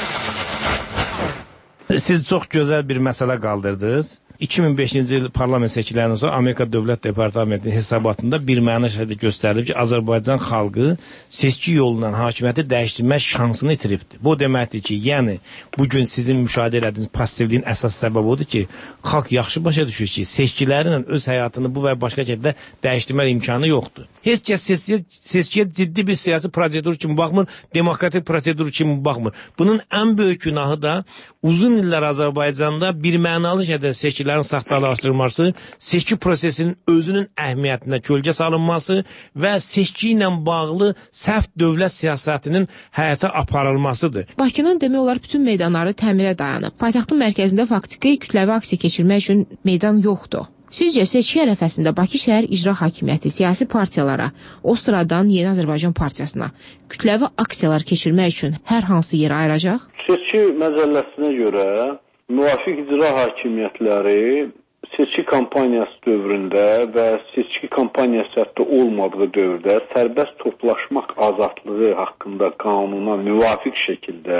Siz çox gözəl bir məsələ qaldırdınız. iki min beşinci il parlament seçkilərindən sonra Amerika Dövlət Departamentinin hesabatında bir məna şəkildə göstərilib ki, Azərbaycan xalqı seçki yolu ilə hakimiyyəti dəyişdirmək şansını itiribdir. Bu deməkdir ki, yəni bugün sizin müşahidə etdiyiniz passivliyin əsas səbəbi odur ki, xalq yaxşı başa düşür ki, seçkilərlə öz həyatını bu və başqa şəkildə dəyişdirmək imkanı yoxdur. Heç kəs seçkiyə, seçkiyə ciddi bir siyasi prosedur kimi baxmır, demokratik prosedur kimi baxmır. Bunun ən böyük günahı da uzun illər Azərbaycanda bir mənalı şəkildə seçkilərin saxtalaşdırılması, seçki prosesinin özünün əhəmiyyətinə kölgə salınması və seçki ilə bağlı səhv dövlət siyasətinin həyata aparılmasıdır. Bakının demək olar bütün meydanları təmirə dayanıb. Paytaxtın mərkəzində faktiki kütləvi aksiya keçirmək üçün meydan yoxdur. Sizcə seçki ərəfəsində Bakı şəhər icra hakimiyyəti siyasi partiyalara, o sıradan Yeni Azərbaycan Partiyasına kütləvi aksiyalar keçirmək üçün hər hansı yer ayıracaq? Seçki məcəlləsinə görə müvafiq icra hakimiyyətləri seçki kampaniyası dövründə və seçki kampaniyası hətta olmadığı dövrdə sərbəst toplaşmaq azadlığı haqqında qanuna müvafiq şəkildə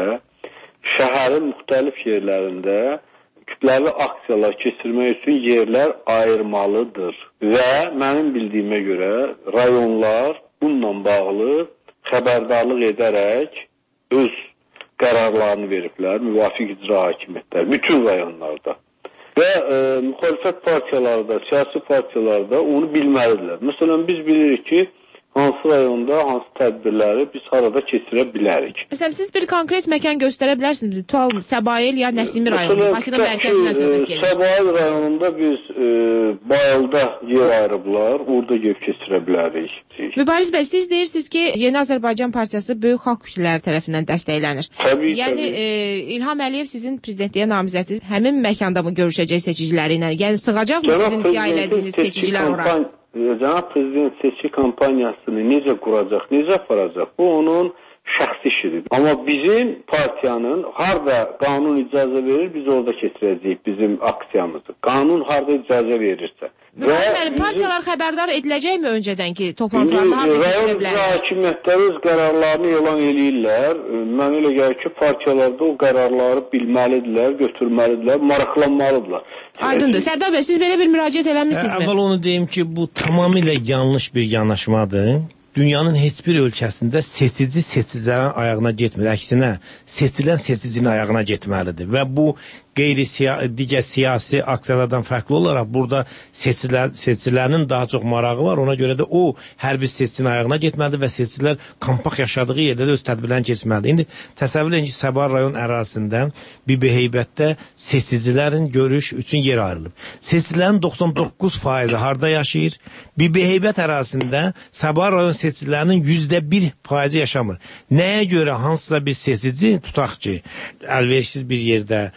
şəhərin müxtəlif yerlərində kütləvi aksiyalar keçirmək üçün yerlər ayırmalıdır. Və mənim bildiyimə görə rayonlar bununla bağlı xəbərdarlıq edərək öz qərarlarını veriblər, müvafiq icra hakimiyyətlər, bütün rayonlarda. Və e, müxalifət partiyalarda, siyasi partiyalarda onu bilməlidirlər. Məsələn, biz bilirik ki, hansı rayonda, hansı tədbirləri biz harada keçirə bilərik. Məsələn, siz bir konkret məkan göstərə bilərsiniz bizi? Tual, Səbail ya Nəsimi rayonu, Bakının mərkəzindən söhbət gedir. Səbail rayonunda biz e, Bayılda yer ayırıblar, orada yer keçirə bilərik. Mübariz bəy, siz deyirsiniz ki, Yeni Azərbaycan Partiyası böyük xalq kütlələri tərəfindən dəstəklənir. Təbii, yəni, təbii. E, İlham Əliyev sizin prezidentliyə namizədiniz həmin məkanda mı görüşəcək seçiciləri ilə? Yəni, sığacaq mı sizin iddia elədiyiniz seçicilər ora? Cənab Prezident seçki kampaniyasını necə quracaq, necə aparacaq? Bu onun şəxsi işidir. Amma bizim partiyanın harada qanun icazə verir, biz orada keçirəcəyik bizim aksiyamızı. Qanun harada icazə verirsə. Müəllim, partiyalar xəbərdar ediləcəkmi öncədən ki, toplantılarını harada keçirə bilər? Rayon hakimiyyətləri öz qərarlarını elan eləyirlər. Mən elə gəlir ki, partiyalarda o qərarları bilməlidirlər, götürməlidirlər, maraqlanmalıdırlar. Aydındır. Sərdar bəy, siz belə bir müraciət eləmişsinizmi? Əvvəl onu deyim ki, bu tamamilə yanlış bir yanaşmadır. Dünyanın heç bir ölkəsində seçici seçicilərin ayağına getmir. Əksinə, seçilən seçicinin ayağına getməlidir. Və bu qeyri digər siyasi aksiyalardan fərqli olaraq burada seçicilər, seçicilərin daha çox marağı var. Ona görə də o hər bir seçicinin ayağına getməlidir və seçicilər kampaq yaşadığı yerdə də öz tədbirlərini keçməlidir. İndi təsəvvür edin ki, Səbail rayon ərazisində Bibiheybətdə seçicilərin görüş üçün yer ayrılıb. Seçicilərin doxsan doqquz faizi harda yaşayır? Bibiheybət ərazisində Səbail rayon seçicilərinin yüzdə bir faizi yaşamır. Nəyə görə hansısa bir seçici tutaq ki, əlverişsiz bir yerdə kifayət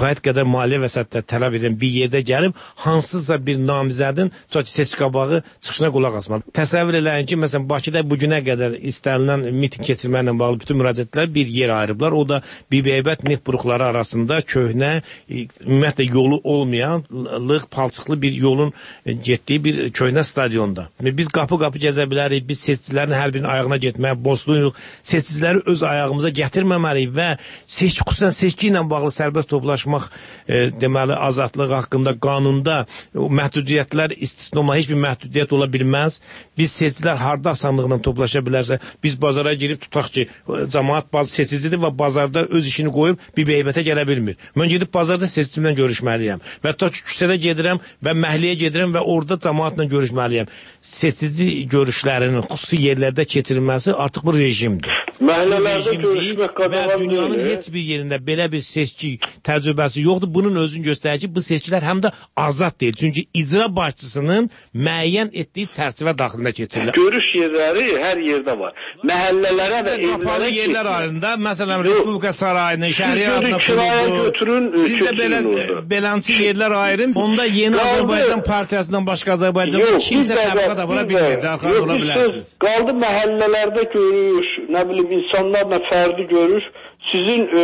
kifayət qədər maliyyə vəsaitləri tələb edən bir yerdə gəlib hansısa bir namizədin tutaq ki, seçki qabağı çıxışına qulaq asmalı. Təsəvvür eləyin ki, məsələn Bakıda bu günə qədər istənilən miting keçirməklə bağlı bütün müraciətlər bir yer ayırıblar. O da Bibiheybət neft buruqları arasında köhnə, ümumiyyətlə yolu olmayan, lığ palçıqlı bir yolun getdiyi bir köhnə stadionda. Biz qapı-qapı gəzə bilərik, biz seçicilərin hər birinin ayağına getməyə borcluyuq. Seçiciləri öz ayağımıza gətirməməliyik və seçki, xüsusən seçki ilə bağlı sərbəst toplaşmaq e, deməli azadlıq haqqında qanunda məhdudiyyətlər istisna, heç bir məhdudiyyət ola bilməz. Biz seçicilər harda asanlıqla toplaşa bilərsə, biz bazara girib tutaq ki, cəmaət bazı seçicidir və bazarda öz işini qoyub Bibiheybətə gələ bilmir. Mən gedib bazarda seçicimlə görüşməliyəm və tutaq ki, küçədə gedirəm və məhəlləyə gedirəm və orada cəmaətlə görüşməliyəm. Seçici görüşlərinin xüsusi yerlərdə keçirilməsi artıq bu rejimdir. Məhəllələrdə görüşmək qadağan və dünyanın heç bir yerində belə bir seçki təcrübəsi yoxdur. Bunun özünü göstərir ki, bu seçkilər həm də azad deyil. Çünki icra başçısının müəyyən etdiyi çərçivə daxilində keçirilir. Görüş yerləri hər yerdə var. Məhəllələrə və evlərə yerlər ayrında, məsələn Respublika sarayını, şəhriyə adına götürün, siz də belə beləncə yerlər ayırın. Onda Yeni Azərbaycan Partiyasından başqa Azərbaycanda kimsə təbəqə da bura bilməyəcək, xəbər ola bilərsiniz. Qaldı məhəllələrdə görüş, nə bilim insanlarla fərdi görüş. Sizin e,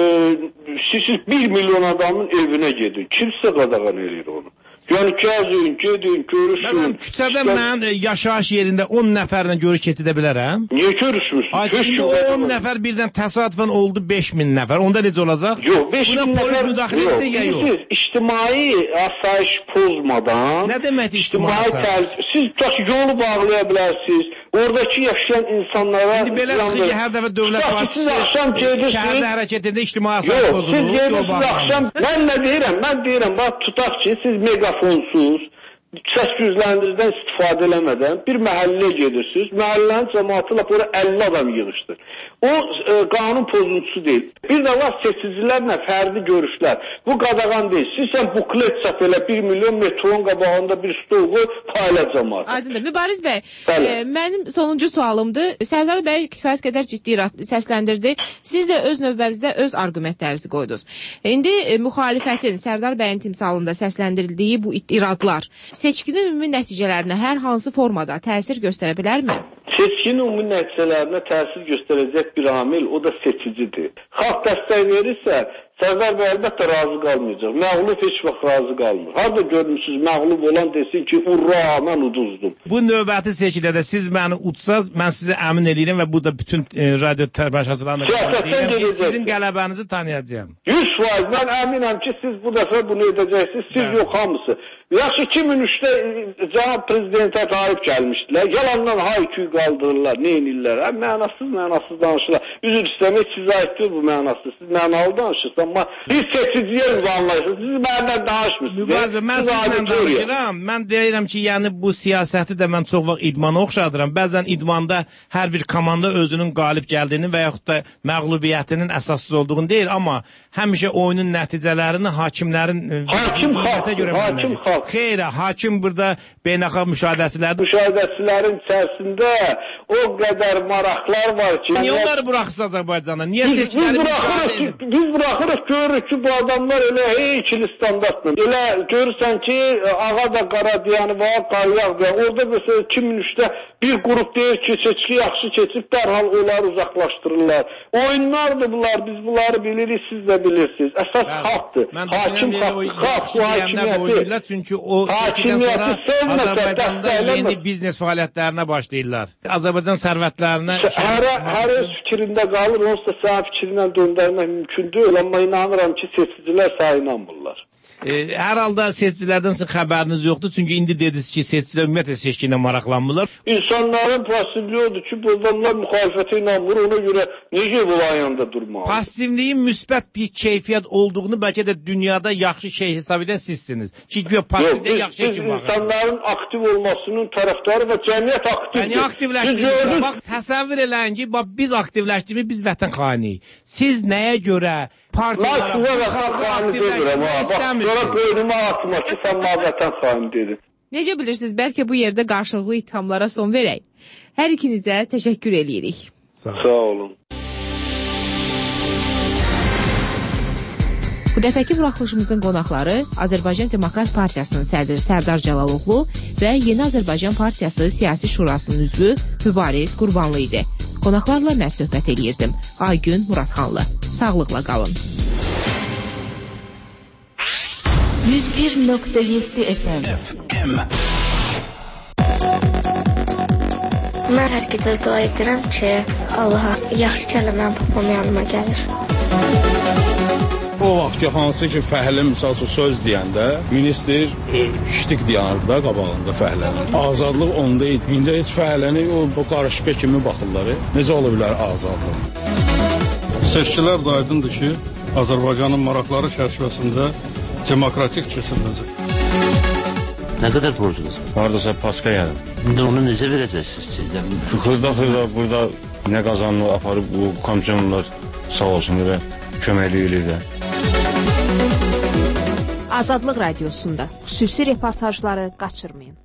siz bir milyon adamın evinə gedin. Kimsə qadağan edir onu. Yəni gəzin, gedin, görüşün. Məsələn, küçədə mən yaşayış yerində on nəfərlə görüş keçidə bilərəm. Niyə görüşmürsünüz? Ay, şimdi o on nəfər birdən təsadüfən oldu beş min nəfər. Onda necə olacaq? Yox, beş min nəfər. Müdaxilə ya yox. Siz ictimai asayiş pozmadan. Nə deməkdir ictimai asayiş? Siz tutaq yolu bağlaya bilərsiniz. Oradakı yaşayan insanlara... İndi belə çıxır ki, hər dəfə dövlət başçısı şəhərdə hərəkət edə ictimai asayiş pozulur. Yox, siz gedirsiniz axşam... Mən nə deyirəm? Mən deyirəm, bax, tutaq ki, siz megafonsuz, səs gücləndiricidən istifadə eləmədən bir məhəlləyə gedirsiniz. Məhəllənin cəmaatı lap ora əlli adam yığışdır. O e, qanun pozuntusu deyil. Bir də var seçicilərlə fərdi görüşlər. Bu qadağan deyil. Siz sən buklet çap elə bir milyon metron qabağında bir stol qoy, payla cəmaat. Aydındır. Mübariz bəy, e, mənim sonuncu sualımdır. Sərdar bəy kifayət qədər ciddi səsləndirdi. Siz də öz növbəmizdə öz arqumentlərinizi qoydunuz. İndi e, müxalifətin Sərdar bəyin timsalında səsləndirildiyi bu iradlar seçkinin ümumi nəticələrinə hər hansı formada təsir göstərə bilərmi? Seçkinin ümumi nəticələrinə təsir göstərəcək bir amil, o da seçicidir. Xalq dəstək verirsə, Sərdar bəy əlbəttə razı qalmayacaq. Məğlub heç vaxt razı qalmır. Harada görmüşsünüz, məğlub olan desin ki, urra, mən uduzdum. Bu növbəti seçkilərdə siz məni udsaz, mən sizə əmin edirəm və bu da bütün e, radyo tərbəşəçilərində deyirəm ki, sizin qələbənizi tanıyacağım. yüz faiz mən əminəm ki, siz bu dəfə bunu edəcəksiniz, siz evet. Yox hamısı. Yaxşı iki min üçdə cənab prezidentə qalib gəlmişdilər. Yalandan hayküy qaldırırlar, neynirlər? Hə, mənasız, mənasız danışırlar. Üzr istəmək sizə aiddir bu mənasız. Siz mənalı danışırsınız, amma biz seçiciyə anlayırsınız. Siz mənimlə danışmırsınız. Mübarizə, mən sizlə danışıram. Mən deyirəm ki, yəni bu siyasəti də mən çox vaxt idmana oxşadıram. Bəzən idmanda hər bir komanda özünün qalib gəldiyini və yaxud da məğlubiyyətinin əsassız olduğunu deyir, amma həmişə oyunun nəticələrini hakimlərin hakim xalq, görə hakim xalq. Xeyr, hakim burada beynəlxalq müşahidəçilərdir. Müşahidəçilərin içərisində o qədər maraqlar var ki... Niyə onları buraxırsınız Azərbaycanda? Niyə seçkiləri müşahidə edin? Biz buraxırıq, görürük ki, bu adamlar elə hey ikili standartla. Elə görürsən ki, ağa da qara deyəni var, qayyaq deyəni. Orada mesela iki min üçdə bir qrup deyir ki, seçki yaxşı keçib, dərhal onları uzaqlaşdırırlar. Oyunlardır bunlar, biz bunları bilirik, siz də bilirsiniz. Əsas xalqdır. Hakim xalq, xalq bu hakimiyyəti. Çünki o seçkidən sonra Azərbaycanda yeni biznes fəaliyyətlərinə başlayırlar. Azərbaycan sərvətlərinə... Hərə, hərə öz fikrində qalır, onsuz da səhə fikrindən döndərmək mümkün deyil, amma inanıram ki, seçicilər səhə inanmırlar. E, hər halda seçicilərdən sizin xəbəriniz yoxdur, çünki indi dediniz ki, seçicilər ümumiyyətlə seçki ilə maraqlanmırlar. İnsanların pasivliyi odur ki, bu adamlar müxalifətə inanmır, ona görə necə bu yanında durmalı? Pasivliyin müsbət bir keyfiyyət olduğunu bəlkə də dünyada yaxşı şey hesab edən sizsiniz. Ki, pasivliyə yaxşı şey kim baxırsınız? İnsanların aktiv olmasının tərəfdarı və cəmiyyət aktivdir. Yəni, aktivləşdirirsiniz. Bax, təsəvvür eləyin ki, bax, biz aktivləşdirmək, biz vətən xaniyik. Siz nəyə görə partiyalara, xalqı aktivləşdirmək istəmirsiniz? Sonra qoynuma atma ki, sən vətən xanı dedin. Necə bilirsiniz, bəlkə bu yerdə qarşılıqlı ithamlara son verək. Hər ikinizə təşəkkür edirik. Sağ olun. Bu dəfəki buraxılışımızın qonaqları Azərbaycan Demokrat Partiyasının sədri Sərdar Cəlaloğlu və Yeni Azərbaycan Partiyası Siyasi Şurasının üzvü Mübariz Qurbanlı idi. Qonaqlarla mən söhbət eləyirdim. Aygün Muradxanlı. Sağlıqla qalın. yüz bir nöqtə yeddi F M. Mən hər gecə dua edirəm ki, Allaha yaxşı kəlməm papam yanıma gəlir. O vaxt ki, hansı ki, fəhlə misal üçün söz deyəndə, minister ştik deyənirdi da qabağında fəhlənin. Azadlıq onda idi. İndi heç fəhləni o, o qarışqa kimi baxırlar. Necə ola bilər azadlıq? Seçkilər də aydındır ki, Azərbaycanın maraqları çərçivəsində demokratik keçiriləcək. Nə qədər borcunuz? Haradasa paska yəni. İndi onu necə verəcəksiniz ki? Xırda-xırda burada nə qazanını aparıb bu komissiyonlar sağ olsun və köməkli eləyirlər. Azadlıq Radiosunda xüsusi reportajları qaçırmayın.